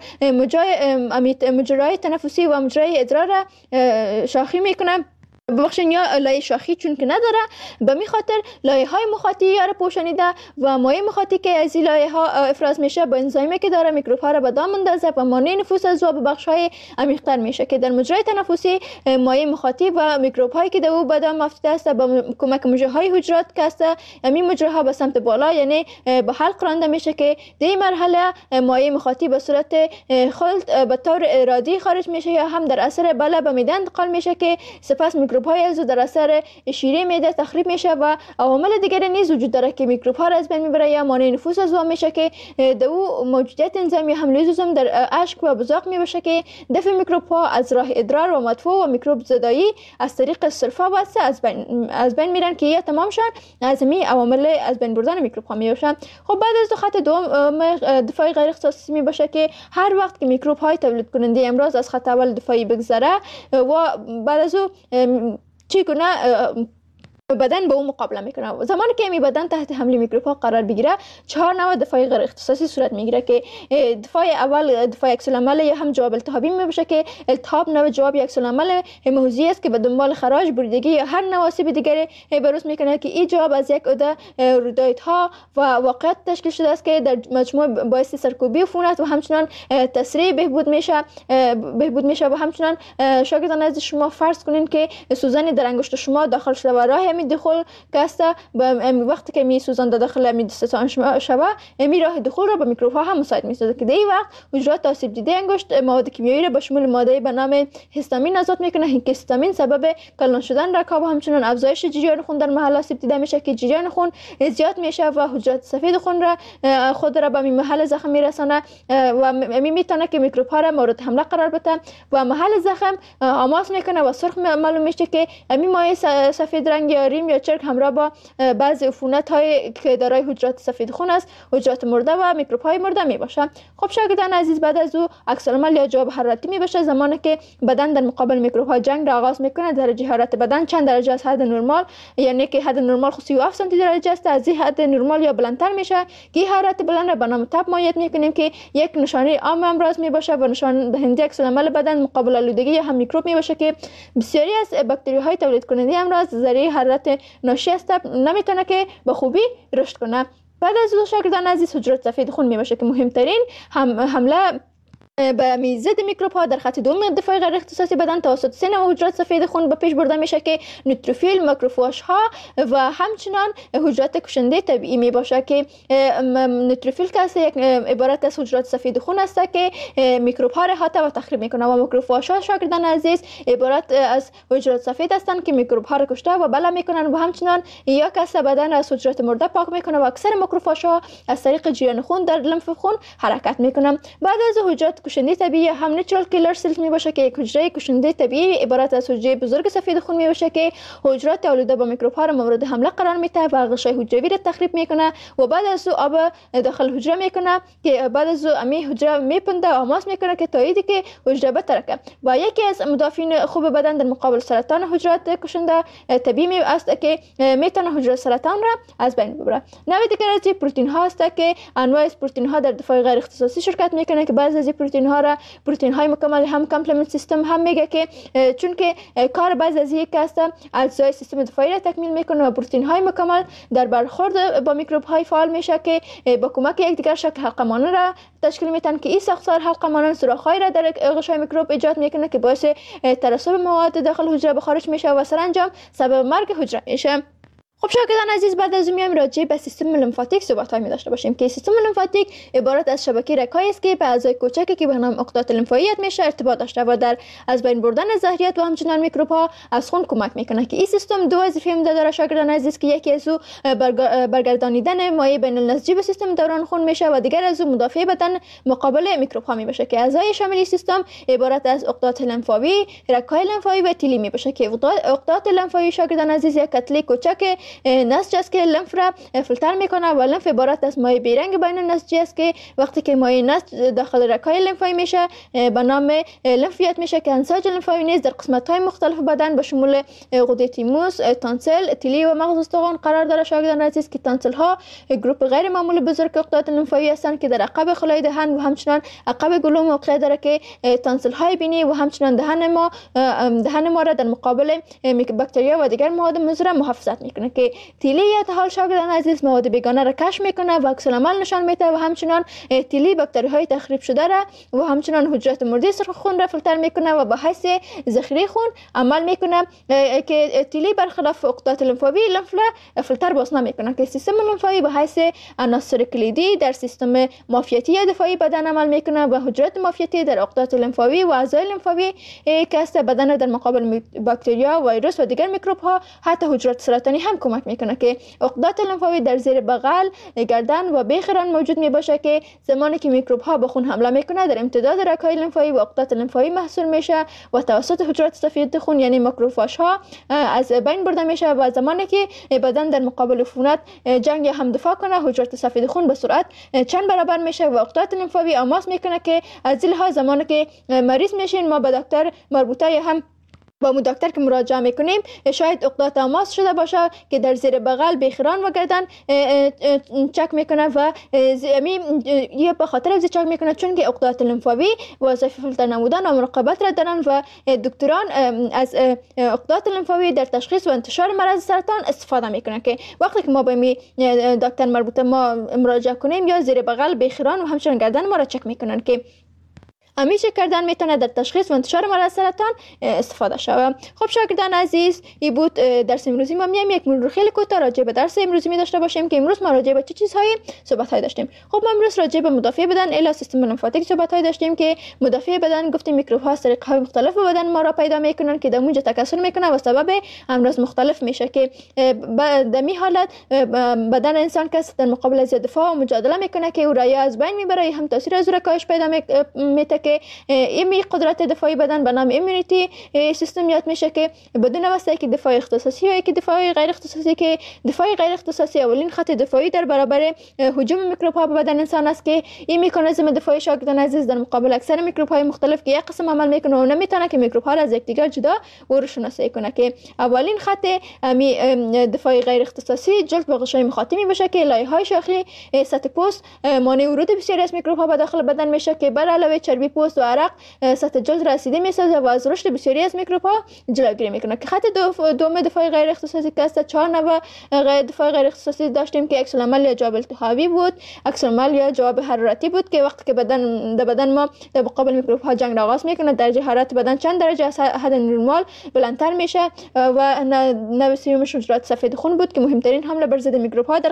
مجرای تنفسی و مجرای ادرار را شاخی میکنه. ببخشید یا لایه شاخی چون که نداره، به می خاطر لایه های مخاطی یا را پوشانیده و مایع مخاطی که از این لایه ها افراز میشه با انزیمی که داره میکروب ها را به دام اندازه و مانع نفوذ از به بخش های عمیق‌تر میشه که در مجرای تنفسی مایع مخاطی و میکروب هایی که در او به دام افتاده است با کمک مجره های حجرات که است همین مجره ها به سمت بالا یعنی به حلق رانده میشه که در این مرحله مایع مخاطی به صورت خلط به طور ارادی خارج میشه یا هم در اثر بله به معده انتقال میشه که سپس میکروب های از در اثر شیره معده تخریب میشه و عوامل دیگری نیز وجود داره که میکروب ها را از بین میبره یا مانع نفوذ از آن میشه که در او موجودیت انزیم یا هم لیزوزوم در اشک و بزاق میبشه که دفع میکروب ها از راه ادرار و مدفوع و میکروب زدایی از طریق سرفه واسه از بین میرن که یا تمام شن از می عوامل از بین بردن میکروب ها میباشن. خب بعد از خط دوم دفاعی غیر اختصاصی میباشه که هر وقت که میکروب های تولید کننده امراض از خط اول دفاعی بگذره و بعد از او چگونه بدن به اون مقابله میکنه. زمانی که می بدن تحت حمله میکروب ها قرار بگیره 4 نوع دفاعی غیر اختصاصی صورت میگیره که دفاع اول دفاع عکس العمل یا هم جواب التهابی میباشه که التهاب نوع جواب عکس العمل هیموزی است که به دنبال خراج، بریدگی یا هر نوع آسیب دیگری بروز میکنه که این جواب از یک عده رودایت‌ها و واقعیت تشکیل شده است که در مجموع باعث سرکوبی عفونت و همچنان تسریع بهبود میشه و همچنان شاگردان از شما فرض کنین که سوزن در انگشت شما داخل شده و راه می دخول کاسته وقتی که می سوزان داخل می دستان شبه می راه دخول را به میکروب ها هم مساعد می سازد که در این وقت حجرات آسیب دیده انگشت مواد کیمیایی را به شمول ماده به نام هیستامین آزاد میکنه. این هیستامین سبب کلان شدن رکاب و همچنان افزایش جریان خون در محل آسیب دیده میشه که جریان خون زیاد میشه و حجرات سفید خون را خود را به محل زخم میرسانه و میتونه که میکروب ها را مورد حمله قرار بده و محل زخم آماس میکنه و سرخ معلوم میشه که همین مایع سفید رنگ یا ریم یا چرک همراه با بعضی عفونت های که دارای حجرات سفید خون است، حجرات مرده و میکروب های مرده می باشه. خب شاگردان عزیز بعد از او عکس العمل یا جواب حرارتی می باشه زمانی که بدن در مقابل میکروب ها جنگ را آغاز میکنه. درجه حرارت بدن چند درجه از حد نرمال یعنی که حد نرمال 37 سانتی درجه است از این حد نرمال یا بلندتر میشه که حرارت بلند را به نام تب مایعات میکنیم که یک نشانه عام امراض می باشه و نشان دهنده عکس العمل بدن مقابل آلودگی یا هم میکروب می باشه که بسیاری از باکتری های تولید کننده امراض ذریعه حرارت ناشی از تب نمیتونه که به خوبی رشد کنه. بعد از او شاگردان عزیز حجرات سفید خون می باشه که مهمترین حمله به ضد میکروب ها در خط دوم دفاع غیر اختصاصی بدن توسط 3 نوع حجرات سفید خون به پیش برده میشه که نوتروفیل، ماکروفاژ ها و همچنان حجرات کشنده طبیعی می باشه که نوتروفیل که یک عبارت از حجرات سفید خون است که میکروب ها را احاطه و تخریب میکنه و ماکروفاژ ها شاگردان عزیز عبارت از حجرات سفید هستند که میکروب ها را کشته و بله میکنن و همچنان یا کس بدن از حجرات مرده پاک میکنه و اکثر ماکروفاژ ها از طریق جریان خون در لمف خون حرکت میکنن. بعد از حجرات کشنده طبیعی هم نیچرال کیلر سلز می باشه که یک حجره کشنده طبیعی عبارت از حجره بزرگ سفید خون می باشه که حجرات آلوده با میکروب ها را مورد حمله قرار میده و غشای حجروی را تخریب میکنه و بعد از او آب داخل حجره میکنه که بعد از او امی حجره میپنده و آماس میکنه که تاییدی که حجره بترکه و یکی از مدافعین خوب بدن در مقابل سرطان حجرات کشنده طبیعی است که میتونه حجره سرطان را از بین ببره. نوع دیگر از پروتئین ها است که انواع از پروتئین ها در دفاع غیر اختصاصی شرکت میکنه که بعضی از پروتئین ها را پروتئین های مکمل هم کامپلمنت سیستم هم میگه که چون که کار بعضی از یک است اجزای سیستم دفاعی را تکمیل میکنه و پروتئین های مکمل در برخورد با میکروب های فعال میشه که با کمک یکدیگر شکل حلقه مانند را تشکیل میدن که این ساختار حلقه مانند سوراخ‌های را در غشای میکروب ایجاد میکنه که باعث ترسب مواد داخل حجره به خارج میشه و سرانجام سبب مرگ حجره میشه. خب شاگردان عزیز بعد از میایم راجع به سیستم لمفاتیک صحبت می داشته باشیم که سیستم لمفاتیک عبارت از شبکه رگ‌هایی است که به اعضای کوچکی که به نام عقدات لمفاویت میشه ارتباط داشته و در از بین بردن زهریات و همچنان میکروب ها از خون کمک میکنه که این سیستم دو وظیفه داره شاگردان عزیز که یکی از او برگردانیدن مایع بین النسجی به سیستم دوران خون میشه و دیگر از او مدافع بدن مقابل میکروب ها میشه که اعضای شامل سیستم عبارت از عقدات لمفاوی، رگ‌های لمفاوی و تیلی میشه که عقدات لمفاوی شاگردان عزیز یک کتله کوچک نسج است که لنف را فیلتر میکنه و لنف عبارت از مایع بیرنگ بین نسجی است که وقتی که مایع نسج داخل رگ‌های لنفاوی میشه به نام لنفیت میشه که انساج لنفاوی نیز در قسمت‌های مختلف بدن به شمول غده تیموس، تانسل، تیلی و مغز استخوان قرار داره. شاگردان عزیز که تانسل ها گروپ غیر معمولی بزرگ عقدات لنفاوی هستند که در عقب خلای دهن و همچنان عقب گلو موقع داره که تانسل های بینی و همچنان دهن ما را در مقابل باکتریا و دیگر مواد مضر محافظت میکنه که تیلی حال شاگردان عزیز مواد بیگانه را کشف میکنه و عکس العمل نشان میده و همچنان تیلی باکتری های تخریب شده را و همچنان حجرات مردی سرخ خون را فیلتر میکنه و به حیث ذخیره خون عمل میکنه که تیلی برخلاف عقدات لنفاوی لنف را فیلتر باز نمیکنه که سیستم لنفاوی به حیث عناصر کلیدی در سیستم معافیتی دفاعی بدن عمل میکنه و حجرات معافیتی در عقدات لنفاوی و اعضای لنفاوی که است بدن در مقابل باکتریا، ویروس و دیگر میکروب ها حتی حجرات سرطانی هم کمک میکنه که عقدات لنفاوی در زیر بغل، گردن و بیخران موجود می باشه که زمانی که میکروب ها به خون حمله میکنه در امتداد رگ‌های لنفاوی و عقدات لنفاوی محصول میشه و توسط حجرات سفید خون یعنی ماکروفاژ ها از بین برده میشه و زمانی که بدن در مقابل عفونت جنگ هم دفاع کنه حجرات سفید خون به سرعت چند برابر میشه و عقدات لنفاوی آماس میکنه که از این لحاظ زمانی که مریض میشین ما به دکتر مربوطه هم با مو دکتر که مراجعه میکنیم شاید عقدات آماس شده باشه که در زیر بغل، بیخران و گردن چک میکنه و یه به خاطر از چک میکنه چون که عقدات لنفاوی وظیفه فیلتر نمودن و مراقبت را دارن و دکتران از عقدات لنفاوی در تشخیص و انتشار مرض سرطان استفاده میکنن که وقتی که ما به دکتر مربوطه ما مراجعه کنیم یا زیر بغل، بیخران و همچنین گردن ما را چک میکنن که همیشه کردن میتونه در تشخیص و انتشار مرض سرطان استفاده شود. خب شاگردان عزیز این بود درس امروزی ما. میایم یک مرور خیلی کوتاه راجع به درس امروزی می داشته باشیم که امروز ما راجع به چه چیزهایی صحبت داشتیم. خب ما امروز راجع به مدافع بدن الی سیستم لنفاتیک صحبت داشتیم که مدافع بدن گفتیم میکروب ها از طریق های مختلف بدن ما را پیدا میکنن که در اونجا تکثر میکنه و سبب امراض مختلف میشه که در می حالت بدن انسان که در مقابل از دفاع و مجادله میکنه که او را از بین میبره، هم تاثیر از کاهش پیدا میته که این قدرت دفاعی بدن به نام ایمونیتی سیستم یاد میشه که بدون واسطه که دفاع اختصاصی و که دفاع غیر اختصاصی که دفاع غیر اختصاصی اولین خط دفاعی در برابر هجوم میکروب ها به بدن انسان است که این مکانیزم دفاعی شاگردان عزیز در مقابل اکثر میکروب های مختلف که یک قسم عمل میکنه و نمیتونه که میکروب ها را از یکدیگر جدا و رو شناسایی کنه که اولین خط دفاعی غیر اختصاصی جلد به غشای مخاطی میشه که لایه های شاخی سطح پوست مانع ورود بسیاری از میکروب ها به داخل بدن میشه که بر علاوه چربی پوست و عرق سطح جلد رسیده میسازه و از رشد بسیاری از میکروب ها جلوگیری میکنه که خط دوم دفاع غیر اختصاصی که است 4 نوع دفاع غیر اختصاصی داشتیم که عکس العمل یا جواب التهابی بود، عکس العمل یا جواب حرارتی بود که وقتی که بدن ما در مقابل میکروب ها جنگ را آغاز میکنه درجه حرارت بدن چند درجه از حد نرمال بلندتر میشه و نوع سومش حجرات سفید خون بود که مهمترین حمله بر ضد میکروب ها در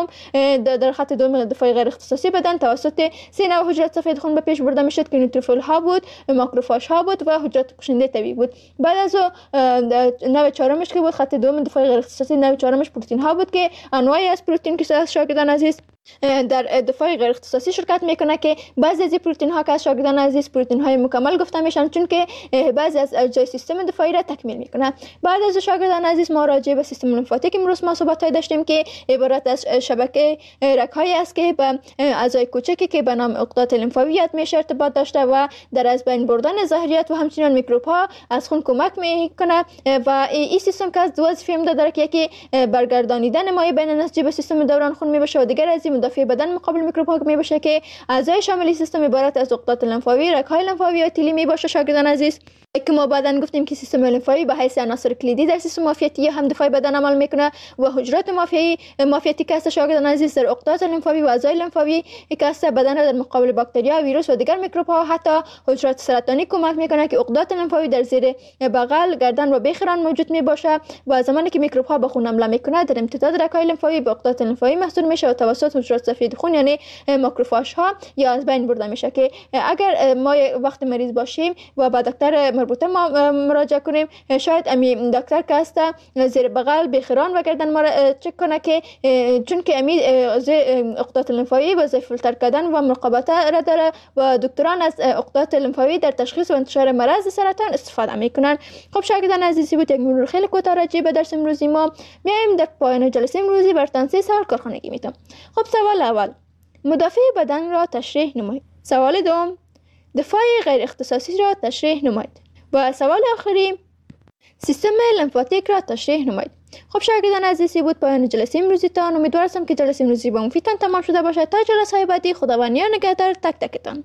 خط دوم دفاع غیر اختصاصی بدن توسط 3 نوع حجرات سفید خون به پیش برده میشد که نیوتروفیل ها بود، ماکروفاژ ها بود و حجرات کشنده طبیعی بود. بعد از نوع چهارمش که بود خط دوم دفاع غیر اختصاصی نوع چهارمش پروتئین ها بود که انواعی از پروتئین که شاگردان عزیز در دفاع غیر اختصاصی شرکت میکنه که بعضی از پروتئین ها که شاگردان عزیز پروتئین های مکمل گفته میشن چون که بعضی از اجزای سیستم دفاعی را تکمیل میکنه. بعد از شاگردان عزیز ما راجع به سیستم لنفاتیک امروز ما صحبت داشتیم که عبارت از شبکه رگ‌هایی است که به اعضای کوچکی که به نام عقدات لنفاوی میشه ارتباط داشته و در از بین بردن زهریات و همچنین میکروب ها از خون کمک میکنه و این سیستم که از دو وظیفه داره که یکی برگردانیدن مایع بین نسجی به سیستم دوران خون میباشه و دیگر از مدافع بدن مقابل میکروب ها میباشه که اعضای شامل سیستم عبارت از عقدات لنفاوی، رگ‌های لنفاوی و تیلی میباشه شاگردان عزیز که ما بعداً گفتیم که سیستم لنفاوی به حیث عناصر کلیدی در سیستم معافیتی هم دفاعی بدن عمل میکنه و حجرات معافیتی که است شاگردان عزیز در عقدات لنفاوی و اعضای لنفاوی که است بدن را در مقابل باکتریا، ویروس و دیگر میکروب ها حتی حجرات سرطانی کمک میکنه که عقدات لنفاوی در زیر بغل، گردن و بیخران موجود میباشه و زمانی که میکروب ها به خون حمله میکنه در امتداد رگ‌های لنفاوی به عقدات لنفاوی محصول میشه و توسط حجرات سفید خون یعنی ماکروفاژ ها یا از بین برده میشه که اگر ما وقت مریض باشیم و با دکتر مربوطه ما مراجعه کنیم. شاید امی دکتر که هست زیر بغل بخیران و گردن ما را چک کنه که چون که امی عقدات لنفاوی با فیلتر کردن و مراقبت را داره و دکتران از عقدات لنفاوی در تشخیص و انتشار مرض سرطان استفاده میکنن. خب شاگردان عزیزی بود یک مرور خیلی کوتاه راجع به درس امروزی ما. میایم در پایان جلسه امروزی برتان 3 سوال کارخانگی میتم. خب سوال اول، مدافع بدن را تشریح نمایید. سوال دوم، دفاع غیر اختصاصی را تشریح نمایید. و سوال آخری، سیستم لمفاتیک را تشریح نمایید. خب شاگردان عزیزی بود پایان جلسه امروزی تان. امیدوارم که جلسه امروزی با مفیدتان تمام شده باشد. تا جلسه های بعدی خداوند نگهدار تک تکتان.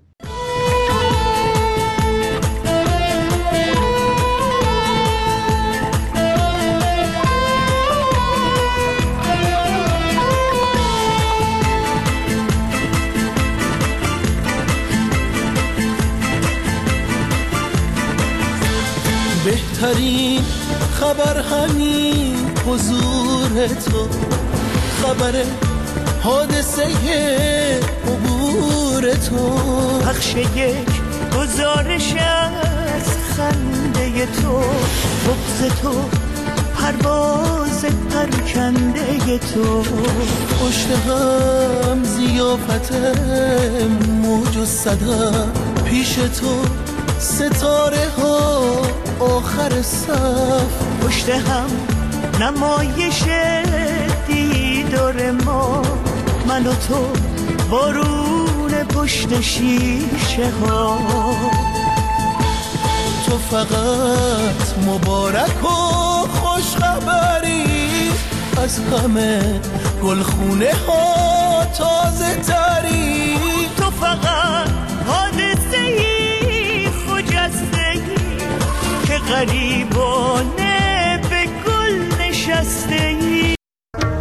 بهترین خبر همین حضور تو، خبر حادثه عبور تو، پخش یک گزارش از خنده تو، بغض تو، پرواز پرکنده تو، پشت هم زیافت موج و صدا، پیش تو ستاره ها آخر صف، پشت هم نمایش دیدار ما، من و تو بارون پشت شیشه ها. تو فقط مبارک و خوش خبری، از همه گلخونه ها تازه تری، تو فقط حادثه‌ای خجسته‌ای که غریبانه به گل نشسته